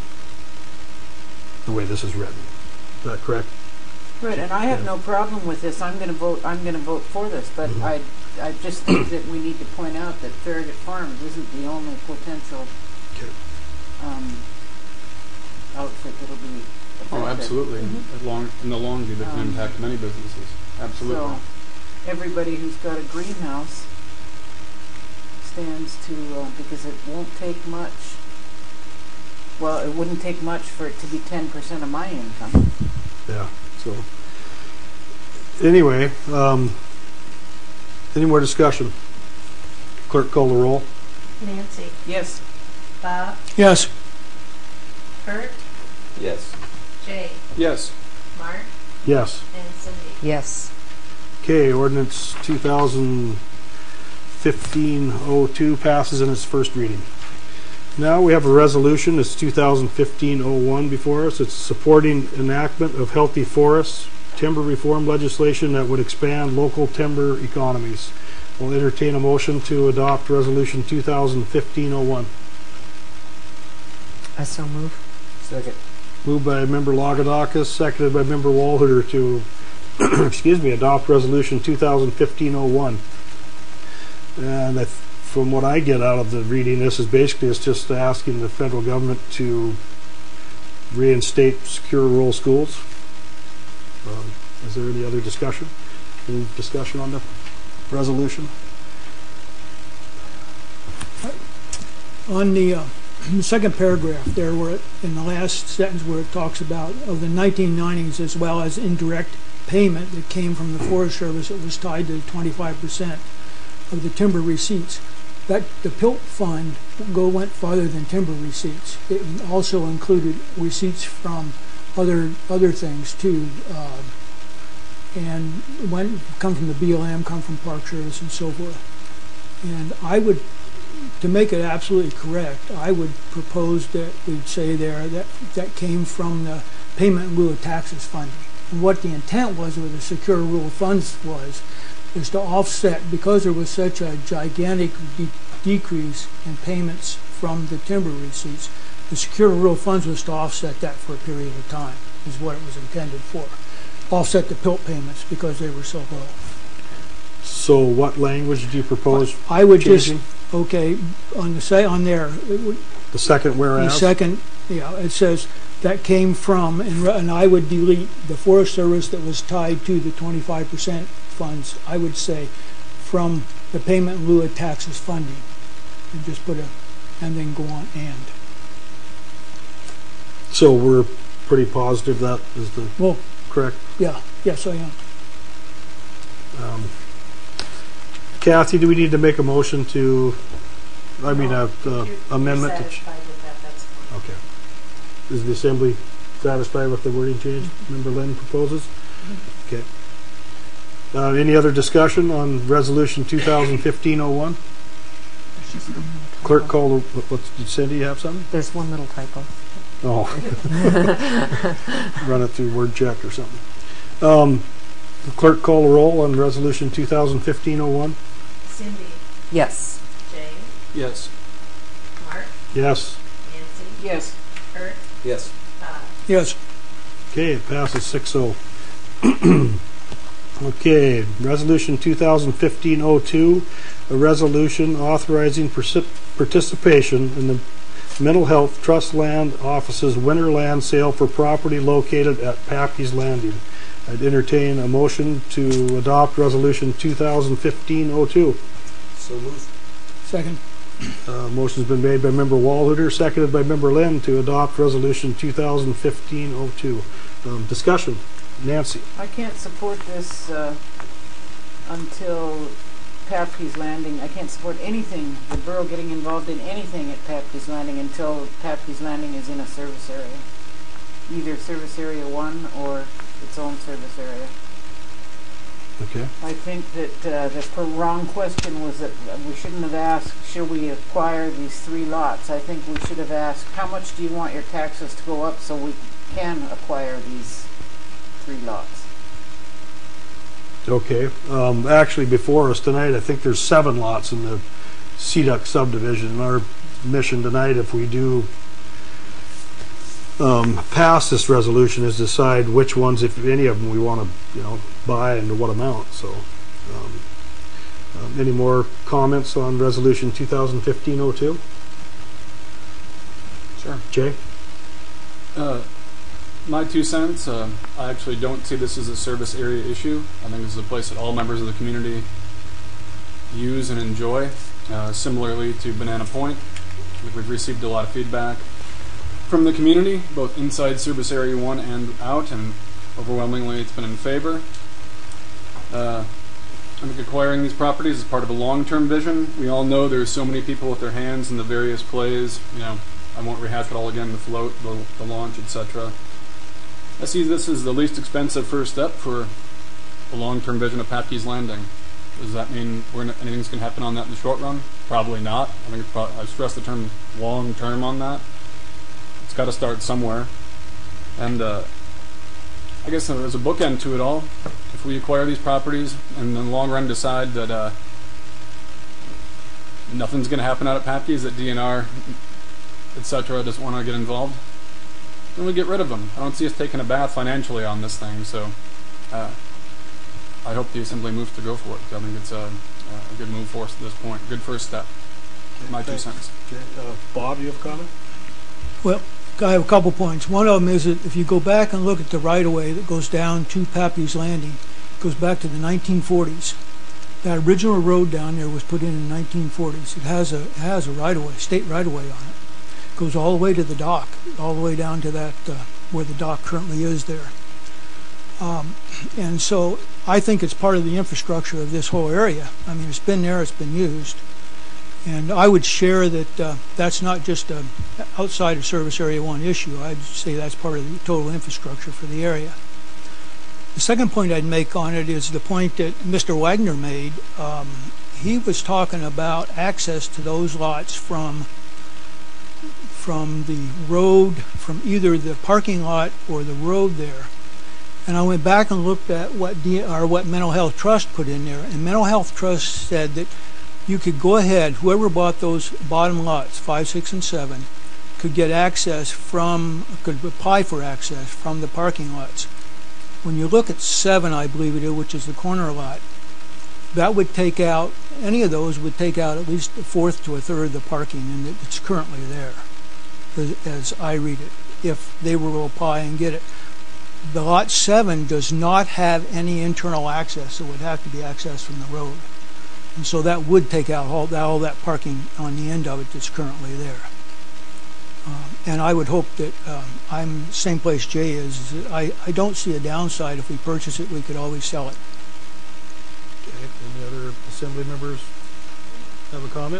Speaker 2: the way this is written. Is that correct?
Speaker 6: Right, and I have
Speaker 2: Yeah.
Speaker 6: no problem with this. I'm going to vote. I'm going to vote for this, but
Speaker 2: Mhm.
Speaker 6: I, I just think that we need to point out that Farragut Farms isn't the only potential
Speaker 2: Okay.
Speaker 6: um, outfit that'll be affected.
Speaker 9: Oh, absolutely.
Speaker 6: Mhm.
Speaker 9: At long, in the long view, that can
Speaker 6: Um,
Speaker 9: impact many businesses. Absolutely.
Speaker 6: So everybody who's got a greenhouse stands to, uh, because it won't take much. Well, it wouldn't take much for it to be ten percent of my income.
Speaker 2: Yeah. So anyway, um, any more discussion? Clerk, call the roll.
Speaker 3: Nancy,
Speaker 6: Yes.
Speaker 3: Bob,
Speaker 8: Yes.
Speaker 3: Kurt,
Speaker 5: Yes.
Speaker 3: Jay,
Speaker 9: Yes.
Speaker 3: Mark,
Speaker 2: Yes.
Speaker 3: and Cindy.
Speaker 10: Yes.
Speaker 2: Okay, ordinance two thousand fifteen oh two passes in its first reading. Now we have a resolution. It's two thousand fifteen oh one before us. It's supporting enactment of healthy forests, timber reform legislation that would expand local timber economies. We'll entertain a motion to adopt resolution two thousand fifteen oh one.
Speaker 10: I so move.
Speaker 5: Second.
Speaker 2: Moved by member Lagadakis, seconded by member Walhuter to, excuse me, adopt resolution two thousand fifteen oh one. And I, from what I get out of the reading, this is basically it's just asking the federal government to reinstate secure rural schools. Um, is there any other discussion? Any discussion on the resolution?
Speaker 8: On the uh, second paragraph there, where it, in the last sentence where it talks about of the nineteen nineties as well as indirect payment that came from the Forest Service that was tied to twenty-five percent of the timber receipts. That the P I L T fund go went farther than timber receipts. It also included receipts from other other things too, uh, and went come from the B L M, come from Park Service, and so forth. And I would, to make it absolutely correct, I would propose that we'd say there that that came from the payment in lieu of taxes funding. And what the intent was with the secure rural funds was, is to offset, because there was such a gigantic de decrease in payments from the timber receipts, the secure rural funds was to offset that for a period of time, is what it was intended for. Offset the P I L T payments because they were so low.
Speaker 2: So what language do you propose
Speaker 8: I would
Speaker 2: changing?
Speaker 8: just, okay, on the say on there, it would,
Speaker 2: The second whereas?
Speaker 8: the second, yeah, it says that came from, and, re- and I would delete the Forest Service that was tied to the twenty-five percent funds. I would say from the payment in lieu of taxes funding, and just put a, and then go on and.
Speaker 2: So we're pretty positive that is the
Speaker 8: Well,
Speaker 2: correct.
Speaker 8: yeah, yes, I am.
Speaker 2: Um, Kathy, do we need to make a motion to, I mean, a,
Speaker 3: If you're-
Speaker 2: a
Speaker 3: if
Speaker 2: amendment
Speaker 3: you're
Speaker 2: to? ch-
Speaker 3: satisfied with that, that's fine.
Speaker 2: Okay. Is the assembly satisfied with the wording change Member Lynn proposes? Okay. Uh, any other discussion on resolution two thousand fifteen oh one? Clerk call, the- what's, did Cindy have something?
Speaker 10: There's one little typo.
Speaker 2: Oh. Run it through word check or something. Um, the clerk call the roll on resolution two thousand fifteen oh one?
Speaker 3: Cindy,
Speaker 10: Yes.
Speaker 3: Jay,
Speaker 9: Yes.
Speaker 3: Mark,
Speaker 2: Yes.
Speaker 3: Nancy,
Speaker 6: Yes.
Speaker 3: Kurt,
Speaker 5: Yes.
Speaker 3: Todd.
Speaker 8: Yes,
Speaker 2: Okay, it passes six oh. Okay, resolution two thousand fifteen oh two, a resolution authorizing persi- participation in the Mental Health Trust Land Office's winter land sale for property located at Pappy's Landing. I'd entertain a motion to adopt resolution two thousand fifteen oh two.
Speaker 5: So moved.
Speaker 8: second.
Speaker 2: Uh, motion's been made by member Walhooter, seconded by member Lynn to adopt resolution two thousand fifteen oh two. Um, discussion. Nancy.
Speaker 6: I can't support this uh, until Pappy's Landing. I can't support anything, the borough getting involved in anything at Pappy's Landing until Pappy's Landing is in a service area. Either service area one or its own service area.
Speaker 2: Okay.
Speaker 6: I think that uh, the per- wrong question was that we shouldn't have asked, should we acquire these three lots? I think we should have asked, how much do you want your taxes to go up so we can acquire these three lots?
Speaker 2: Okay. Um, actually, before us tonight, I think there's seven lots in the C D U C subdivision. And our mission tonight, if we do um, pass this resolution, is decide which ones, if any of them, we want to, you know, buy and to what amount. So, um, um, any more comments on resolution two thousand fifteen oh two?
Speaker 9: Sure.
Speaker 2: Jay?
Speaker 9: Uh, my two cents, uh, I actually don't see this as a service area issue. I think this is a place that all members of the community use and enjoy. Uh, similarly to Banana Point, we've received a lot of feedback from the community, both inside service area one and out, and overwhelmingly it's been in favor. Uh, I think acquiring these properties is part of a long-term vision. We all know there's so many people with their hands in the various plays. You know, I won't rehash it all again, the float, the, the launch, et cetera. I see this as the least expensive first step for a long-term vision of Pappy's Landing. Does that mean we're n- anything's going to happen on that in the short run? Probably not. I think it's pro- I stress the term long-term on that. It's got to start somewhere. And uh, I guess there's a bookend to it all. If we acquire these properties and in the long run decide that uh, nothing's going to happen out at Pappy's, that D N R, et cetera, doesn't want to get involved, then we get rid of them. I don't see us taking a bath financially on this thing, so uh, I hope the Assembly moves to go for it. I think it's a, a good move for us at this point. Good first step. My two cents.
Speaker 2: Okay. Uh, Bob, you have a comment?
Speaker 8: Well, I have a couple points. One of them is that if you go back and look at the right-of-way that goes down to Pappy's Landing, it goes back to the nineteen forties. That original road down there was put in in the nineteen forties. It has a it has a right-of-way, state right-of-way on it. It goes all the way to the dock, all the way down to that uh, where the dock currently is there. Um, and so I think it's part of the infrastructure of this whole area. I mean, it's been there, it's been used. And I would share that uh, that's not just a outside of Service Area one issue. I'd say that's part of the total infrastructure for the area. The second point I'd make on it is the point that Mister Wagner made. Um, he was talking about access to those lots from from the road, from either the parking lot or the road there. And I went back and looked at what D, or what Mental Health Trust put in there, and Mental Health Trust said that you could go ahead, whoever bought those bottom lots, five, six, and seven, could get access from, could apply for access from the parking lots. When you look at seven, I believe it is, which is the corner lot, that would take out, any of those would take out at least a fourth to a third of the parking and it's currently there, as, as I read it, if they were to apply and get it. The lot seven does not have any internal access. It would have to be accessed from the road. And so that would take out all, all that parking on the end of it that's currently there. Um, and I would hope that um, I'm same place Jay is. is that I, I don't see a downside. If we purchase it, we could always sell it.
Speaker 2: Okay, any other assembly members have a comment?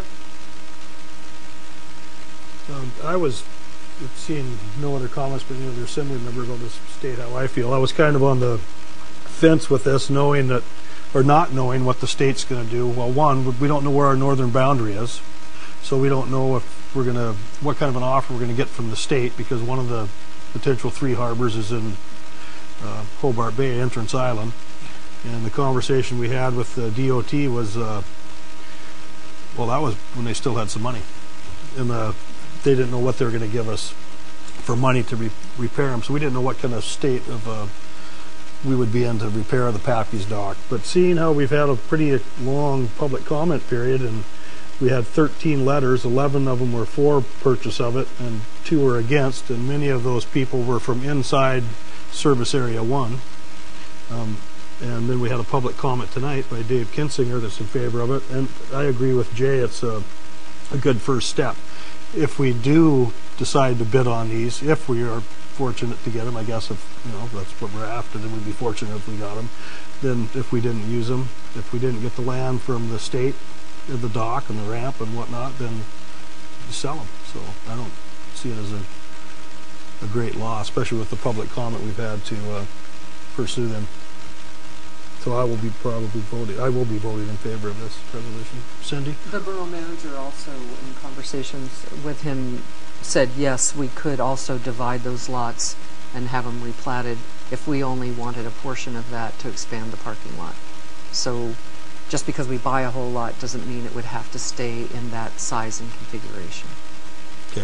Speaker 2: Um, I was seeing no other comments, but any other assembly members, I'll just state how I feel. I was kind of on the fence with this, knowing that, or not knowing what the state's going to do. Well, one, we don't know where our northern boundary is, so we don't know if we're going to, what kind of an offer we're going to get from the state, because one of the potential three harbors is in uh, Hobart Bay, Entrance Island. And the conversation we had with the D O T was, uh, well, that was when they still had some money. And uh, they didn't know what they were going to give us for money to re repair them. So we didn't know what kind of state of uh, we would be in to repair the Papke's dock. But seeing how we've had a pretty long public comment period, and we had thirteen letters, eleven of them were for purchase of it, and two were against, and many of those people were from inside Service Area one. Um, and then we had a public comment tonight by Dave Kinsinger that's in favor of it, and I agree with Jay, it's a, a good first step. If we do decide to bid on these, if we are fortunate to get them, I guess if you know that's what we're after, then we'd be fortunate if we got them. Then if we didn't use them, if we didn't get the land from the state, the dock and the ramp and whatnot, then you sell them. So I don't see it as a, a great law, especially with the public comment we've had to uh, pursue them. So I will be probably voting, I will be voting in favor of this resolution. Cindy?
Speaker 10: The borough manager also, in conversations with him, said yes, we could also divide those lots and have them replatted if we only wanted a portion of that to expand the parking lot. So just because we buy a whole lot doesn't mean it would have to stay in that size and configuration.
Speaker 2: Okay.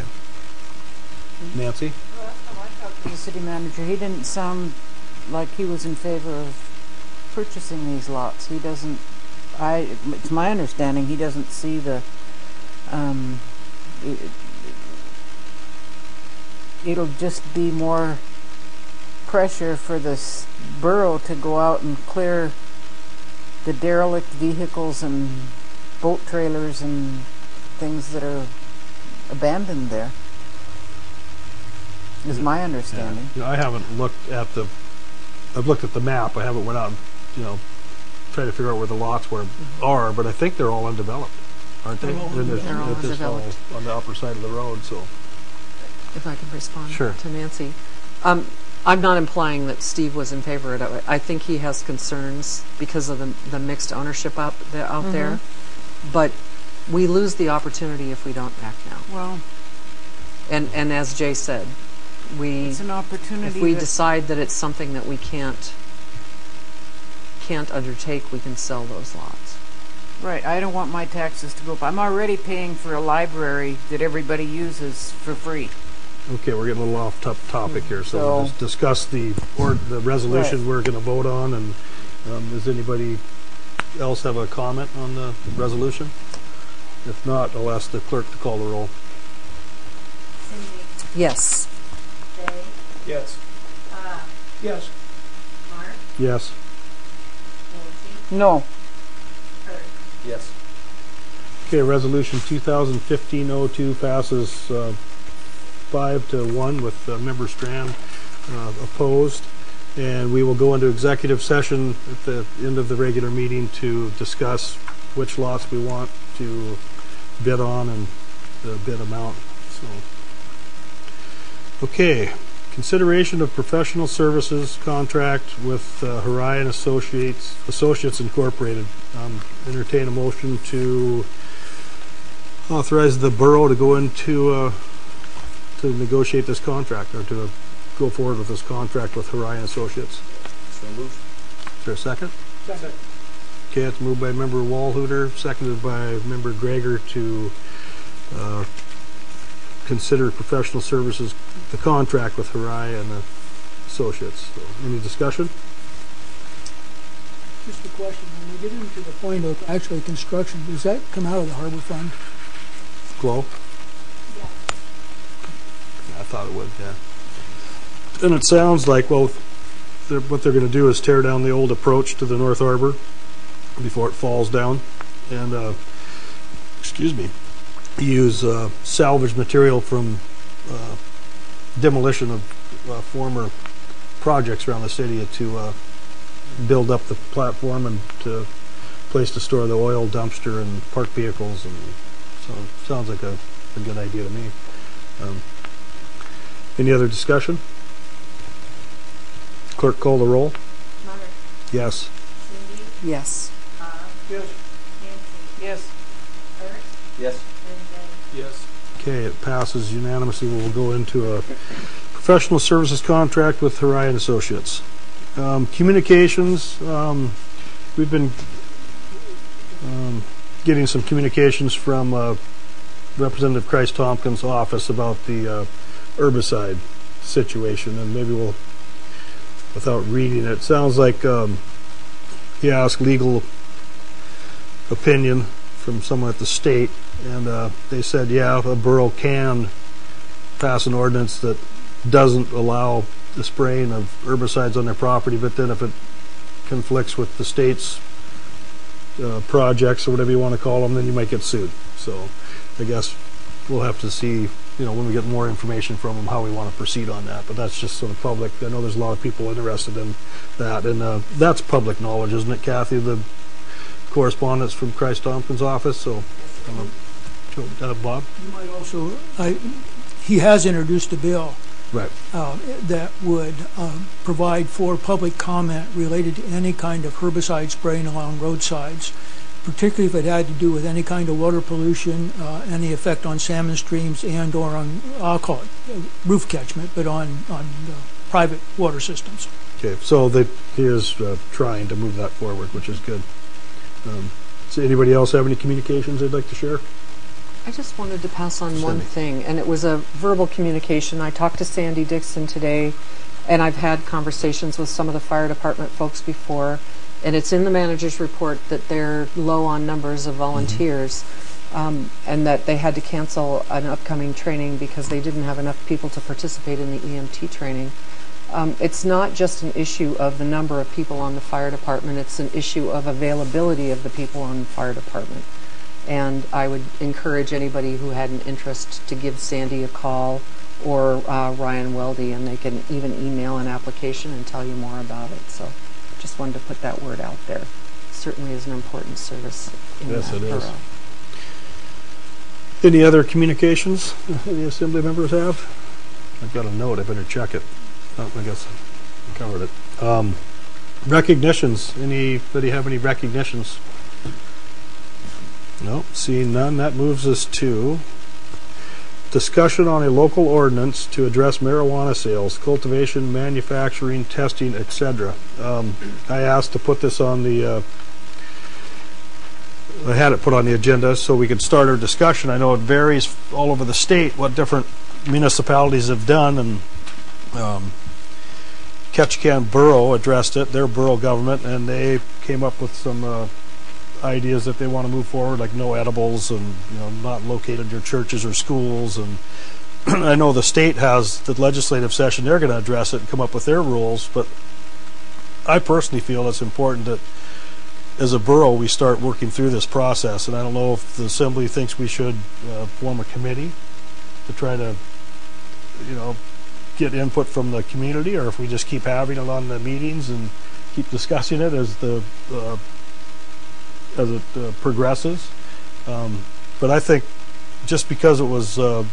Speaker 2: Nancy?
Speaker 6: Well, that's how I talked to the city manager. He didn't sound like he was in favor of purchasing these lots. He doesn't, I, it's my understanding, he doesn't see the, um, it, it'll just be more pressure for this borough to go out and clear the derelict vehicles and boat trailers and things that are abandoned there, is my understanding.
Speaker 2: Yeah. You know, I haven't looked at the, I've looked at the map, I haven't went out and, you know, try to figure out where the lots were, mm-hmm. are, but I think they're all undeveloped, aren't they?
Speaker 8: They're all
Speaker 2: They're,
Speaker 8: They're
Speaker 10: all
Speaker 2: just all
Speaker 10: undeveloped.
Speaker 2: on the upper side of the road, so.
Speaker 10: If I could respond
Speaker 2: Sure.
Speaker 10: to Nancy. Um, I'm not implying that Steve was in favor of it. I think he has concerns because of the, the mixed ownership out, there, out
Speaker 6: Mhm.
Speaker 10: there. But we lose the opportunity if we don't act now.
Speaker 6: Well,
Speaker 10: And, and as Jay said, we,
Speaker 6: it's an opportunity.
Speaker 10: if we
Speaker 6: that-
Speaker 10: decide that it's something that we can't can't undertake, we can sell those lots.
Speaker 6: Right, I don't want my taxes to go up. I'm already paying for a library that everybody uses for free.
Speaker 2: Okay, we're getting a little off top topic here, so,
Speaker 6: So-
Speaker 2: we'll just discuss the or the resolution
Speaker 6: Right.
Speaker 2: we're going to vote on, and um, does anybody else have a comment on the resolution? If not, I'll ask the clerk to call the roll.
Speaker 3: Cindy,
Speaker 10: Yes.
Speaker 3: Jay,
Speaker 2: Yes.
Speaker 3: Bob,
Speaker 8: Yes.
Speaker 3: Mark,
Speaker 2: Yes.
Speaker 3: Nancy,
Speaker 6: No.
Speaker 3: Kurt.
Speaker 5: Yes.
Speaker 2: Okay, resolution two thousand fifteen oh two passes uh, five to one with uh, member Strand uh, opposed, and we will go into executive session at the end of the regular meeting to discuss which lots we want to bid on and the bid amount. So, okay, consideration of professional services contract with uh, Horion Associates Associates Incorporated. Um, entertain a motion to authorize the borough to go into uh, to negotiate this contract, or to go forward with this contract with Horion Associates.
Speaker 5: So moved.
Speaker 2: Is there a second? Second. Okay, it's moved by member Wallhooter, seconded by member Gregor to uh, consider professional services, the contract with Horion Associates. So, any discussion?
Speaker 8: Just a question, when we get into the point of actually construction, does that come out of the harbor fund?
Speaker 2: Glow?
Speaker 3: Yeah.
Speaker 2: I thought it would, yeah. And it sounds like, well, they're, what they're going to do is tear down the old approach to the North Harbor before it falls down, and uh, excuse me, use uh, salvage material from uh, demolition of uh, former projects around the city to uh, build up the platform and to place to store the oil dumpster and park vehicles, and so sounds like a, a good idea to me. Um, any other discussion? Clerk, call the roll.
Speaker 3: Mark,
Speaker 2: Yes.
Speaker 3: Cindy,
Speaker 10: Yes.
Speaker 3: Bob,
Speaker 8: Yes.
Speaker 3: Nancy,
Speaker 6: Yes.
Speaker 3: Art,
Speaker 5: Yes.
Speaker 3: and Dave.
Speaker 9: Yes.
Speaker 2: Okay, it passes unanimously. We'll go into a professional services contract with Horion Associates. Um, communications, um, we've been um, getting some communications from uh, Representative Christ Tompkins' office about the uh, herbicide situation, and maybe we'll, without reading it, sounds like um, he asked legal opinion from someone at the state, and uh, they said, yeah, a borough can pass an ordinance that doesn't allow the spraying of herbicides on their property, but then if it conflicts with the state's uh, projects or whatever you want to call them, then you might get sued. So I guess we'll have to see, you know, when we get more information from them, how we want to proceed on that. But that's just sort of public. I know there's a lot of people interested in that, and uh, that's public knowledge, isn't it, Kathy? The correspondence from Christ Tompkins' office. So, um, uh, Bob?
Speaker 8: You might also, I, he has introduced a bill
Speaker 2: Right.
Speaker 8: uh, that would uh, provide for public comment related to any kind of herbicide spraying along roadsides, particularly if it had to do with any kind of water pollution, uh, any effect on salmon streams, and or on, I'll call it uh, roof catchment, but on, on uh, private water systems.
Speaker 2: Okay, so that he is uh, trying to move that forward, which is good. Um, does anybody else have any communications they'd like to share?
Speaker 10: I just wanted to pass on one
Speaker 2: Sandy.
Speaker 10: thing, and it was a verbal communication. I talked to Sandy Dixon today, and I've had conversations with some of the fire department folks before, and it's in the manager's report that they're low on numbers of volunteers, um, and that they had to cancel an upcoming training because they didn't have enough people to participate in the E M T training. Um, it's not just an issue of the number of people on the fire department, it's an issue of availability of the people on the fire department. And I would encourage anybody who had an interest to give Sandy a call or uh, Ryan Weldy, and they can even email an application and tell you more about it. So just wanted to put that word out there. Certainly is an important service in
Speaker 2: Yes,
Speaker 10: that
Speaker 2: it is.
Speaker 10: borough.
Speaker 2: Any other communications the assembly members have? I've got a note. I better check it. Oh, I guess I covered it. Um, recognitions. Anybody have any recognitions? Nope. Seeing none, that moves us to discussion on a local ordinance to address marijuana sales, cultivation, manufacturing, testing, et cetera. Um, I asked to put this on the. Uh, I had it put on the agenda so we could start our discussion. I know it varies all over the state what different municipalities have done, and um, Ketchikan Borough addressed it, their borough government, and they came up with some uh, ideas that they want to move forward, like no edibles and, you know, not located near churches or schools. And I know the state has the legislative session, they're going to address it and come up with their rules, but I personally feel it's important that as a borough we start working through this process. And I don't know if the assembly thinks we should uh, form a committee to try to, you know, get input from the community, or if we just keep having it on the meetings and keep discussing it as the uh, as it uh, progresses. Um, but I think just because it was uh,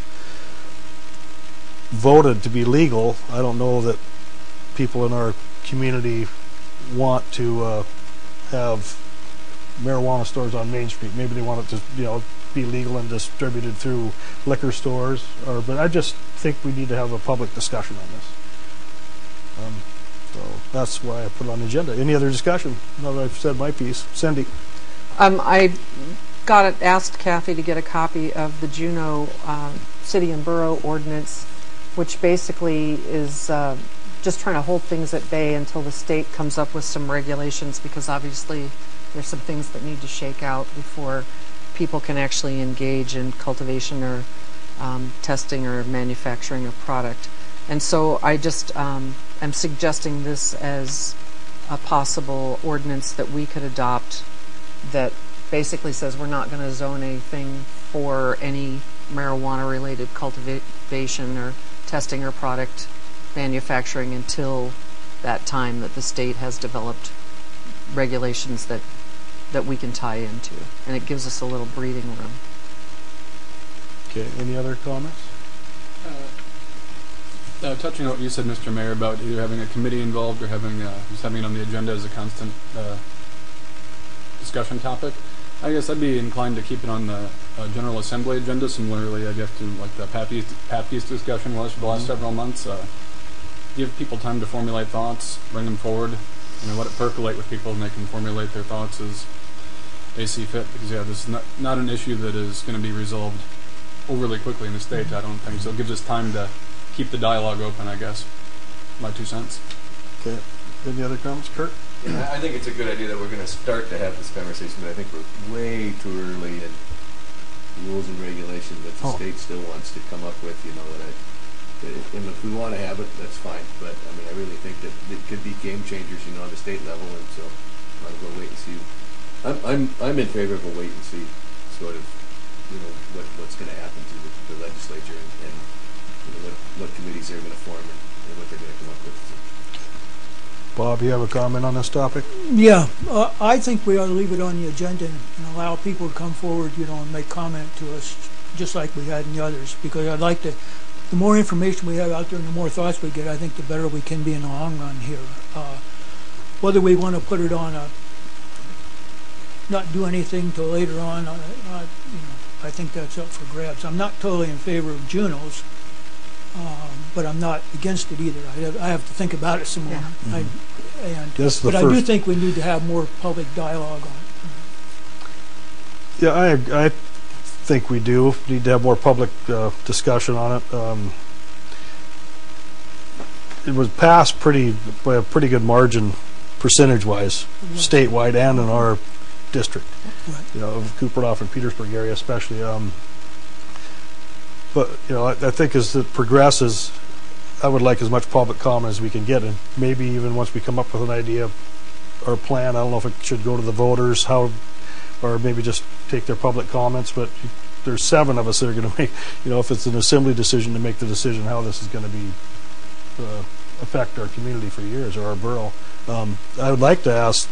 Speaker 2: voted to be legal, I don't know that people in our community want to uh, have marijuana stores on Main Street. Maybe they want it to, you know, be legal and distributed through liquor stores. Or, but I just think we need to have a public discussion on this. Um, so that's why I put it on the agenda. Any other discussion? Now that I've said my piece. Cindy.
Speaker 10: Um, I got it, asked Kathy to get a copy of the Juneau uh, City and Borough Ordinance, which basically is uh, just trying to hold things at bay until the state comes up with some regulations, because obviously there's some things that need to shake out before people can actually engage in cultivation or um, testing or manufacturing a product. And so I just um, am suggesting this as a possible ordinance that we could adopt that basically says we're not going to zone anything for any marijuana-related cultiva- incubation or testing or product manufacturing until that time that the state has developed regulations that that we can tie into, and it gives us a little breathing room.
Speaker 2: Okay, any other comments?
Speaker 9: Uh, uh, touching on what you said, Mister Mayor, about either having a committee involved or having uh, just having it on the agenda as a constant uh, discussion topic, I guess I'd be inclined to keep it on the uh, General Assembly agenda, similarly, I guess, to like the Pappy's, Pappy's discussion was for the last mm-hmm. several months. Uh, give people time to formulate thoughts, bring them forward, you know, let it percolate with people, and they can formulate their thoughts as they see fit. Because yeah, this is not not an issue that is going to be resolved overly quickly in the state, I don't think. So it gives us time to keep the dialogue open, I guess. My two cents.
Speaker 2: Okay. Any other comments, Kurt?
Speaker 5: Yeah, I think it's a good idea that we're going to start to have this conversation, but I think we're way too early in rules and regulations that the
Speaker 2: oh.
Speaker 5: state still wants to come up with. You know, that I, that and if we want to have it, that's fine. But I mean, I really think that it could be game changers, you know, on the state level, and so I'll go wait and see. I'm I'm I'm in favor of a wait and see sort of, you know, what what's going to happen to the, the legislature and, and you know what what committees they're going to form and, and what they're going to come up with. So.
Speaker 2: Bob, you have a comment on this topic?
Speaker 8: Yeah, uh, I think we ought to leave it on the agenda and, and allow people to come forward, you know, and make comment to us, just like we had in the others. Because I'd like to, the more information we have out there and the more thoughts we get, I think the better we can be in the long run here. Uh, whether we want to put it on a, not do anything till later on, uh, uh, you know, I think that's up for grabs. I'm not totally in favor of Junos. Um, but I'm not against it either. I have, I have to think about it some more.
Speaker 10: Yeah.
Speaker 2: Mm-hmm.
Speaker 8: I, and,
Speaker 2: This
Speaker 8: but
Speaker 2: the
Speaker 8: I
Speaker 2: first.
Speaker 8: do think we need to have more public dialogue on it.
Speaker 2: Yeah, I, I think we do need to have more public uh, discussion on it. Um, it was passed pretty by a pretty good margin, percentage-wise,
Speaker 8: Right.
Speaker 2: statewide and in our district.
Speaker 8: Right.
Speaker 2: You know, of Cooperdoff and Petersburg area especially. Um, But, you know, I, I think as it progresses, I would like as much public comment as we can get, and maybe even once we come up with an idea or plan, I don't know if it should go to the voters, how, or maybe just take their public comments, but there's seven of us that are going to make, you know, if it's an assembly decision, to make the decision how this is going to be, uh, affect our community for years, or our borough. Um, I would like to ask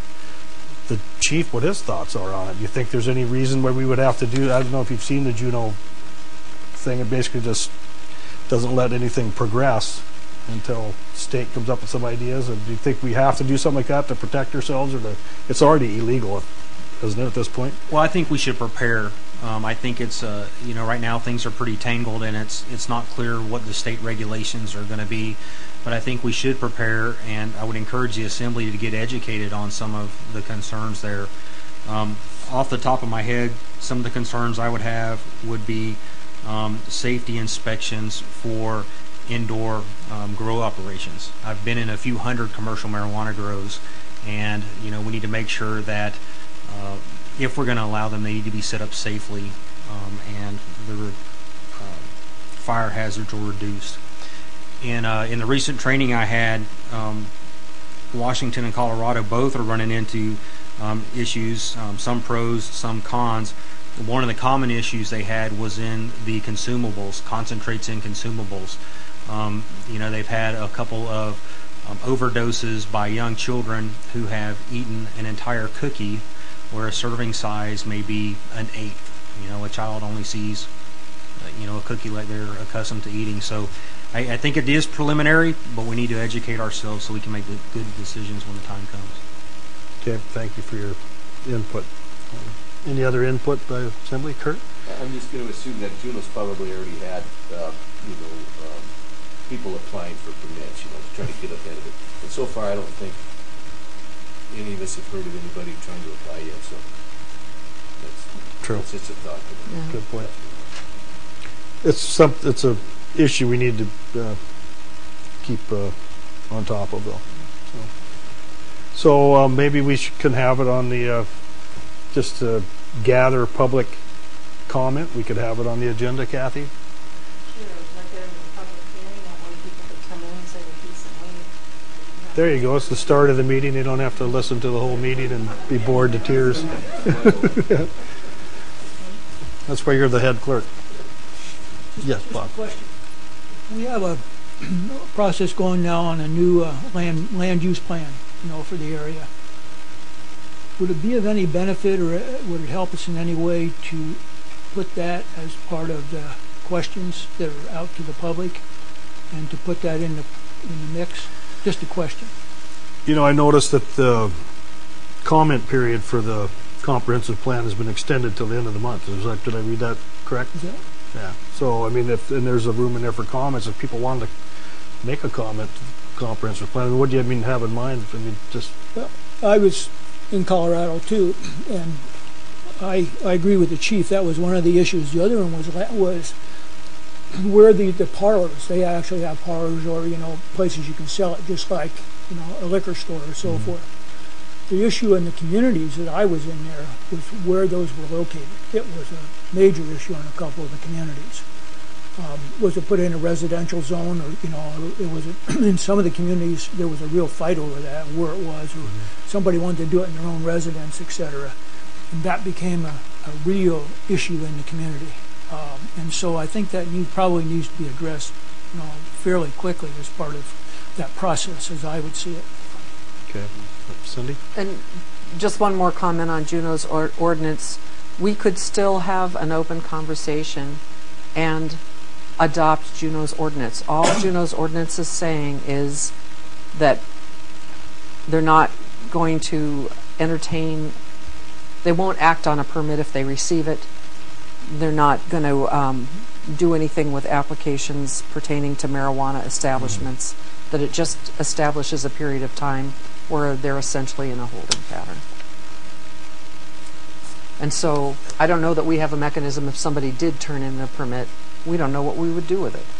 Speaker 2: the chief what his thoughts are on it. Do you think there's any reason why we would have to do, I don't know if you've seen the Juno thing. It basically just doesn't let anything progress until state comes up with some ideas. And do you think we have to do something like that to protect ourselves, or to, it's already illegal, isn't it, at this point?
Speaker 7: Well, I think we should prepare. Um, I think it's uh, you know, right now things are pretty tangled, and it's it's not clear what the state regulations are going to be. But I think we should prepare, and I would encourage the assembly to get educated on some of the concerns there. Um, off the top of my head, some of the concerns I would have would be Um, safety inspections for indoor um, grow operations. I've been in a few hundred commercial marijuana grows, and you know, we need to make sure that uh, if we're going to allow them, they need to be set up safely, um, and the uh, fire hazards are reduced. In uh, in the recent training I had, um, Washington and Colorado both are running into um, issues, um, some pros, some cons. One of the common issues they had was in the consumables, concentrates in consumables. Um, you know, they've had a couple of um, overdoses by young children who have eaten an entire cookie, where a serving size may be an eighth. You know, a child only sees, uh, you know, a cookie like they're accustomed to eating. So I, I think it is preliminary, but we need to educate ourselves so we can make good, good decisions when the time comes.
Speaker 2: Okay, thank you for your input. Any other input by Assembly? Kurt?
Speaker 5: I'm just going to assume that Juno's probably already had, uh, you know, um, people applying for permits, you know, to try to get ahead of it. And so far, I don't think any of us have heard of anybody trying to apply yet. So that's
Speaker 2: true.
Speaker 5: That's just a thought.
Speaker 10: Yeah.
Speaker 2: Good point. It's some. It's a issue we need to uh, keep uh, on top of, though. So, so uh, maybe we should, can have it on the. Uh, Just to gather public comment, we could have it on the agenda, Kathy?
Speaker 3: Sure, like there in the public hearing, that way people could come in and say a piece and leave.
Speaker 2: There you go. It's the start of the meeting. You don't have to listen to the whole meeting and be bored to tears. That's why you're the head clerk. Yes,
Speaker 8: Just
Speaker 2: Bob.
Speaker 8: a question. We have a process going now on a new uh, land land use plan, you know, for the area. Would it be of any benefit, or uh, would it help us in any way to put that as part of the questions that are out to the public, and to put that in the in the mix? Just a question.
Speaker 2: You know, I noticed that the comment period for the comprehensive plan has been extended till the end of the month. Is that, did I read that correct?
Speaker 8: Is that?
Speaker 2: Yeah. So, I mean, if, and there's a room in there for comments, if people wanted to make a comment to the comprehensive plan, I mean, what do you mean have in mind? I mean, just...
Speaker 8: Well, I was in Colorado too, and I I agree with the chief. That was one of the issues. The other one was was where the, the parlors, they actually have parlors, or, you know, places you can sell it, just like, you know, a liquor store or so mm-hmm. forth. The issue in the communities that I was in there was where those were located. It was a major issue in a couple of the communities. Um, was it put in a residential zone, or, you know, it was a, in some of the communities there was a real fight over that, where it was, or mm-hmm. somebody wanted to do it in their own residence, et cetera. And that became a, a real issue in the community. Um, and so I think that need, probably needs to be addressed, you know, fairly quickly as part of that process, as I would see it.
Speaker 2: Okay. Cindy?
Speaker 10: And just one more comment on Juneau's or ordinance. We could still have an open conversation and adopt Juneau's ordinance. All Juneau's ordinance is saying is that they're not going to entertain, they won't act on a permit if they receive it. They're not going to um, do anything with applications pertaining to marijuana establishments, mm-hmm. that it just establishes a period of time where they're essentially in a holding pattern. And so I don't know that we have a mechanism. If somebody did turn in a permit, we don't know what we would do with it.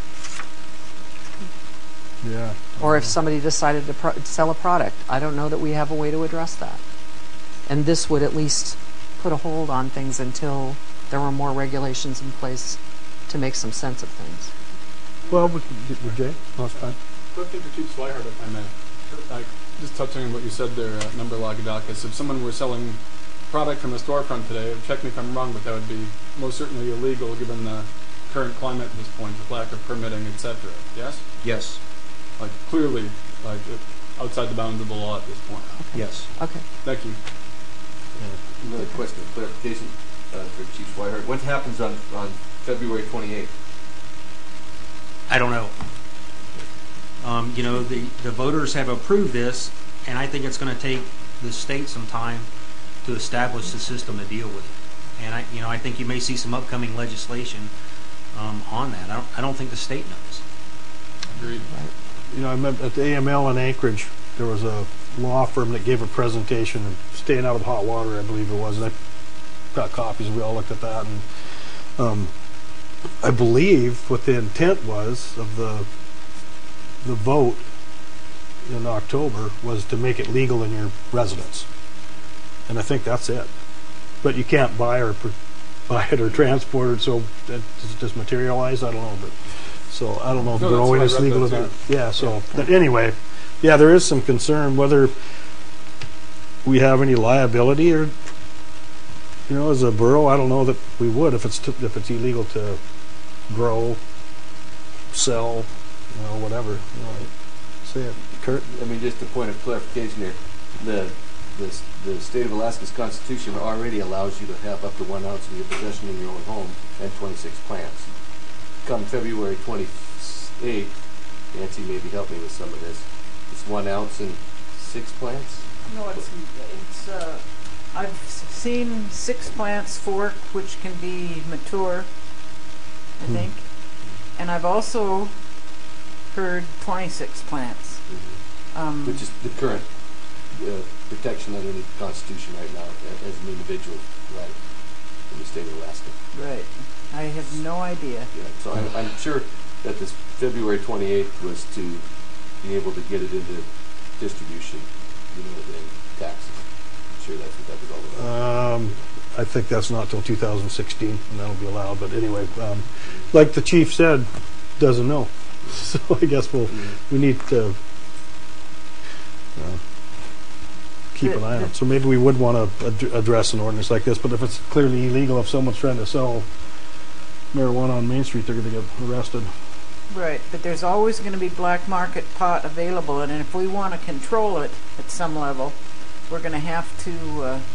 Speaker 2: Yeah.
Speaker 10: Or if somebody decided to pro- sell a product, I don't know that we have a way to address that. And this would at least put a hold on things until there were more regulations in place to make some sense of things.
Speaker 2: Well, with, with Jay, last time.
Speaker 9: Question for Chief Swihart, if I may. Like, just touching on what you said there, uh, Member Lagodakis, if someone were selling product from a storefront today, check me if I'm wrong, but that would be most certainly illegal given the current climate at this point, with lack of permitting, et cetera. Yes?
Speaker 7: Yes.
Speaker 9: Like, clearly, like, outside the bounds of the law at this point.
Speaker 7: Yes.
Speaker 10: Okay.
Speaker 9: Thank you.
Speaker 5: Uh, another question of clarification uh, for Chief Swihart. What happens on, on February twenty-eighth?
Speaker 7: I don't know. Um, you know, the, the voters have approved this, and I think it's going to take the state some time to establish the system to deal with it. And I, you know, I think you may see some upcoming legislation um, on that. I don't, I don't think the state knows.
Speaker 9: Agreed.
Speaker 2: Right. You know, I remember at the A M L in Anchorage, there was a law firm that gave a presentation, and staying out of hot water, I believe it was. And I got copies, and we all looked at that. And um, I believe what the intent was of the the vote in October was to make it legal in your residence. And I think that's it. But you can't buy or buy it or transport it, so it's just materialized. I don't know, but so I don't know if
Speaker 9: no,
Speaker 2: growing is legal or not. Yeah. So, yeah. But anyway, yeah, there is some concern whether we have any liability, or, you know, as a borough, I don't know that we would if it's t- if it's illegal to grow, sell, you know, whatever. You know, say it, Kurt.
Speaker 5: I mean, just a point of clarification here. The the the state of Alaska's Constitution already allows you to have up to one ounce in your possession in your own home and twenty-six plants. Come February twenty-eighth, Nancy, maybe help me with some of this. It's one ounce and six plants.
Speaker 6: No, it's it's. Uh, I've seen six plants, fork, which can be mature, I
Speaker 2: Hmm.
Speaker 6: think, and I've also heard twenty-six plants.
Speaker 5: Mm-hmm.
Speaker 6: Um,
Speaker 5: Which is the current uh, protection under the Constitution right now a- as an individual right in the state of Alaska.
Speaker 6: right. I have no idea.
Speaker 5: Yeah, so I'm, I'm sure that this February twenty-eighth was to be able to get it into distribution, you know, and taxes. I'm sure that's what that was all about.
Speaker 2: Um, I think that's not till two thousand sixteen, and that'll be allowed. But anyway, um, like the chief said, doesn't know. So I guess we'll we need to uh, keep an eye on it. So maybe we would want to ad- address an ordinance like this. But if it's clearly illegal, if someone's trying to sell marijuana on Main Street, they're going to get arrested.
Speaker 6: Right, but there's always going to be black market pot available, and if we want to control it at some level, we're going to have to uh,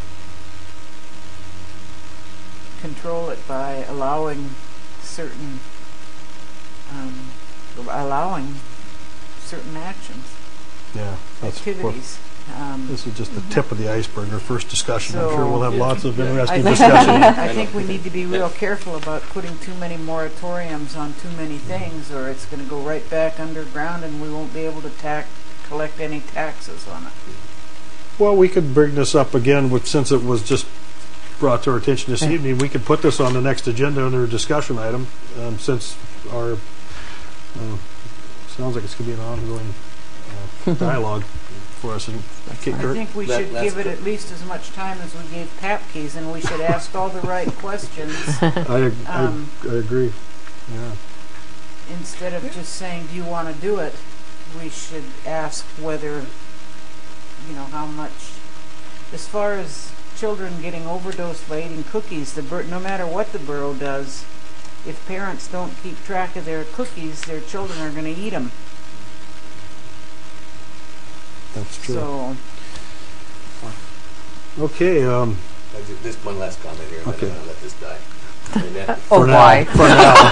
Speaker 6: control it by allowing certain um, allowing certain actions,
Speaker 2: Yeah, that's
Speaker 6: activities. Um,
Speaker 2: This is just the tip of the iceberg, our first discussion. I'm sure we'll have
Speaker 6: So-
Speaker 2: lots of
Speaker 5: Yeah.
Speaker 6: I
Speaker 2: interesting
Speaker 6: think,
Speaker 2: discussion.
Speaker 6: I think we need to be real careful about putting too many moratoriums on too many things, or it's going to go right back underground and we won't be able to tax, collect any taxes on it.
Speaker 2: Well, we could bring this up again, with, since it was just brought to our attention this evening, we could put this on the next agenda under a discussion item, um, since our, uh, sounds like it's going to be an ongoing uh, dialogue for us. And I can't-
Speaker 6: I think we
Speaker 5: That-
Speaker 6: should
Speaker 5: that's
Speaker 6: give it
Speaker 5: good.
Speaker 6: at least as much time as we gave Papkeys, and we should ask all the right questions
Speaker 2: I, I,
Speaker 6: um,
Speaker 2: I agree. Yeah.
Speaker 6: instead of just saying, do you want to do it? We should ask whether, you know, how much, as far as children getting overdosed by eating cookies, the bur- no matter what the borough does, if parents don't keep track of their cookies, their children are going to eat them.
Speaker 2: That's true.
Speaker 6: So,
Speaker 2: Okay, um,
Speaker 5: I ju- Just one last comment here, and then
Speaker 2: Okay.
Speaker 5: I'm gonna let this die. I mean, that-
Speaker 10: Oh,
Speaker 2: for now,
Speaker 10: why?
Speaker 2: for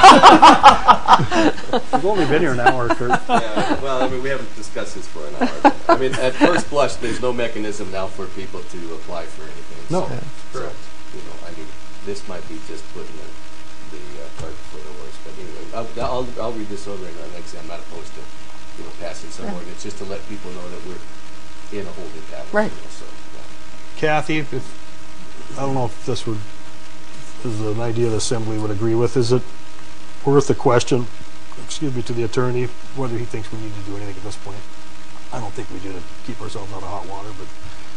Speaker 2: now. We've only been here an hour, Kurt.
Speaker 5: Yeah, well, I mean, we haven't discussed this for an hour. I mean, at first blush, there's no mechanism now for people to apply for anything.
Speaker 2: No.
Speaker 5: So, so, you know, I mean, this might be just putting the, the uh, cart before the horse. But anyway, I'll, I'll, I'll read this over, and uh, like I say, I'm not opposed to, you know, passing some ordinance, just to let people know that we're in a holding pattern.
Speaker 10: Right.
Speaker 5: You know, so, yeah.
Speaker 2: Kathy, if, I don't know if this would, is an idea the Assembly would agree with. Is it worth a question, excuse me, to the attorney, whether he thinks we need to do anything at this point? I don't think we do to keep ourselves out of hot water, but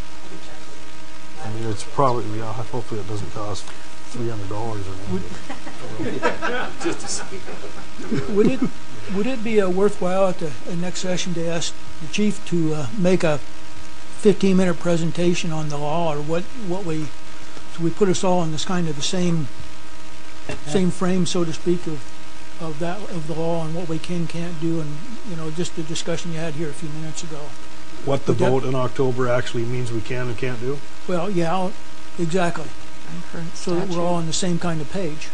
Speaker 2: I mean, it's probably, yeah, hopefully it doesn't cost three hundred dollars or anything.
Speaker 5: Just to see.
Speaker 8: Would it, would it be uh, worthwhile at the uh, next session to ask the chief to uh, make a fifteen minute presentation on the law, or what, what we, so we put us all in this kind of the same, same frame, so to speak, of, of that, of the law and what we can, can't do, and, you know, just the discussion you had here a few minutes ago.
Speaker 2: What the
Speaker 8: Would that-
Speaker 2: vote in October actually means we can and can't do?
Speaker 8: Well, yeah, I'll- exactly, so that we're all on the same kind of page.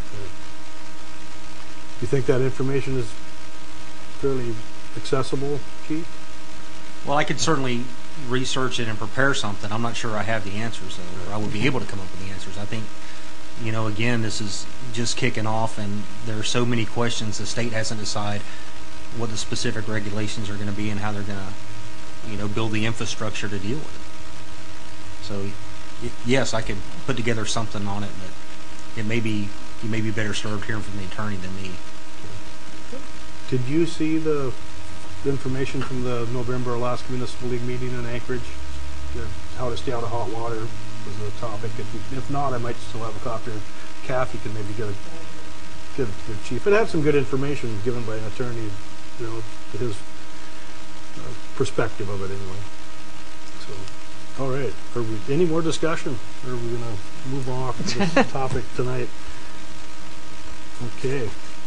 Speaker 2: You think that information is fairly accessible, Chief?
Speaker 7: Well, I could certainly research it and prepare something. I'm not sure I have the answers, though, or I would be able to come up with the answers. I think, you know, again, this is just kicking off, and there are so many questions. The state hasn't decided what the specific regulations are going to be and how they're going to, you know, build the infrastructure to deal with it. So, y- yes, I could put together something on it, but it may be, you may be better served hearing from the attorney than me.
Speaker 2: Did you see the information from the November Alaska Municipal League meeting in Anchorage? The, how to stay out of hot water was the topic. If, you, if not, I might still have a copy. Kathy can maybe get, a, get it to the chief. It had some good information given by an attorney, you know, his uh, perspective of it anyway. So, all right. Are we, any more discussion? Or are we going to move off to this topic tonight? Okay.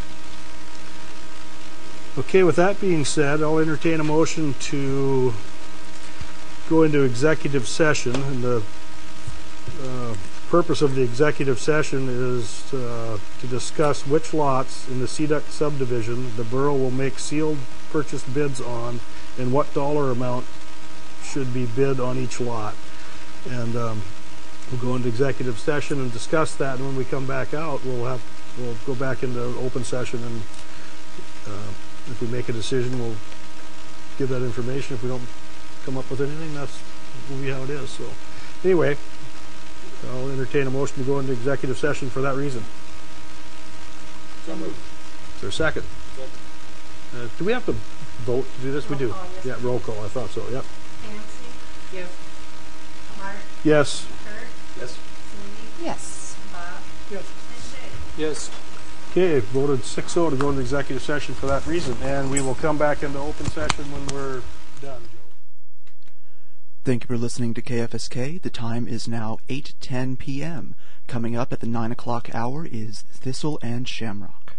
Speaker 2: Okay, with that being said, I'll entertain a motion to go into executive session. And the uh, purpose of the executive session is uh, to discuss which lots in the C D U C subdivision the borough will make sealed purchase bids on, and what dollar amount should be bid on each lot. And um, we'll go into executive session and discuss that. And when we come back out, we'll have we'll go back into open session, and uh, if we make a decision, we'll give that information. If we don't come up with anything, that's will be how it is. So, anyway, I'll entertain a motion to go into executive session for that reason.
Speaker 5: So moved.
Speaker 2: Is there a second? Uh, do we have to vote to do this? We do.
Speaker 3: Roll call, yes.
Speaker 2: Yeah, roll call. I thought so. Yep.
Speaker 3: Nancy?
Speaker 6: Yes.
Speaker 3: Mark?
Speaker 2: Yes.
Speaker 3: Kurt?
Speaker 5: Yes.
Speaker 3: Cindy?
Speaker 10: Yes.
Speaker 3: Bob?
Speaker 8: Yes.
Speaker 3: And Shay?
Speaker 9: Yes.
Speaker 2: Okay, voted six oh to go into executive session for that reason, and we will come back into open session when we're done, Joe.
Speaker 12: Thank you for listening to K F S K. The time is now eight ten p m Coming up at the nine o'clock hour is Thistle and Shamrock.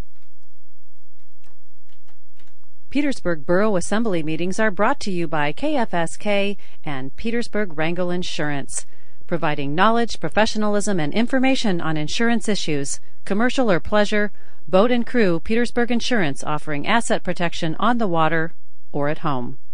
Speaker 1: Petersburg Borough Assembly meetings are brought to you by K F S K and Petersburg Wrangell Insurance, providing knowledge, professionalism, and information on insurance issues, commercial or pleasure, boat and crew. Petersburg Insurance offering asset protection on the water or at home.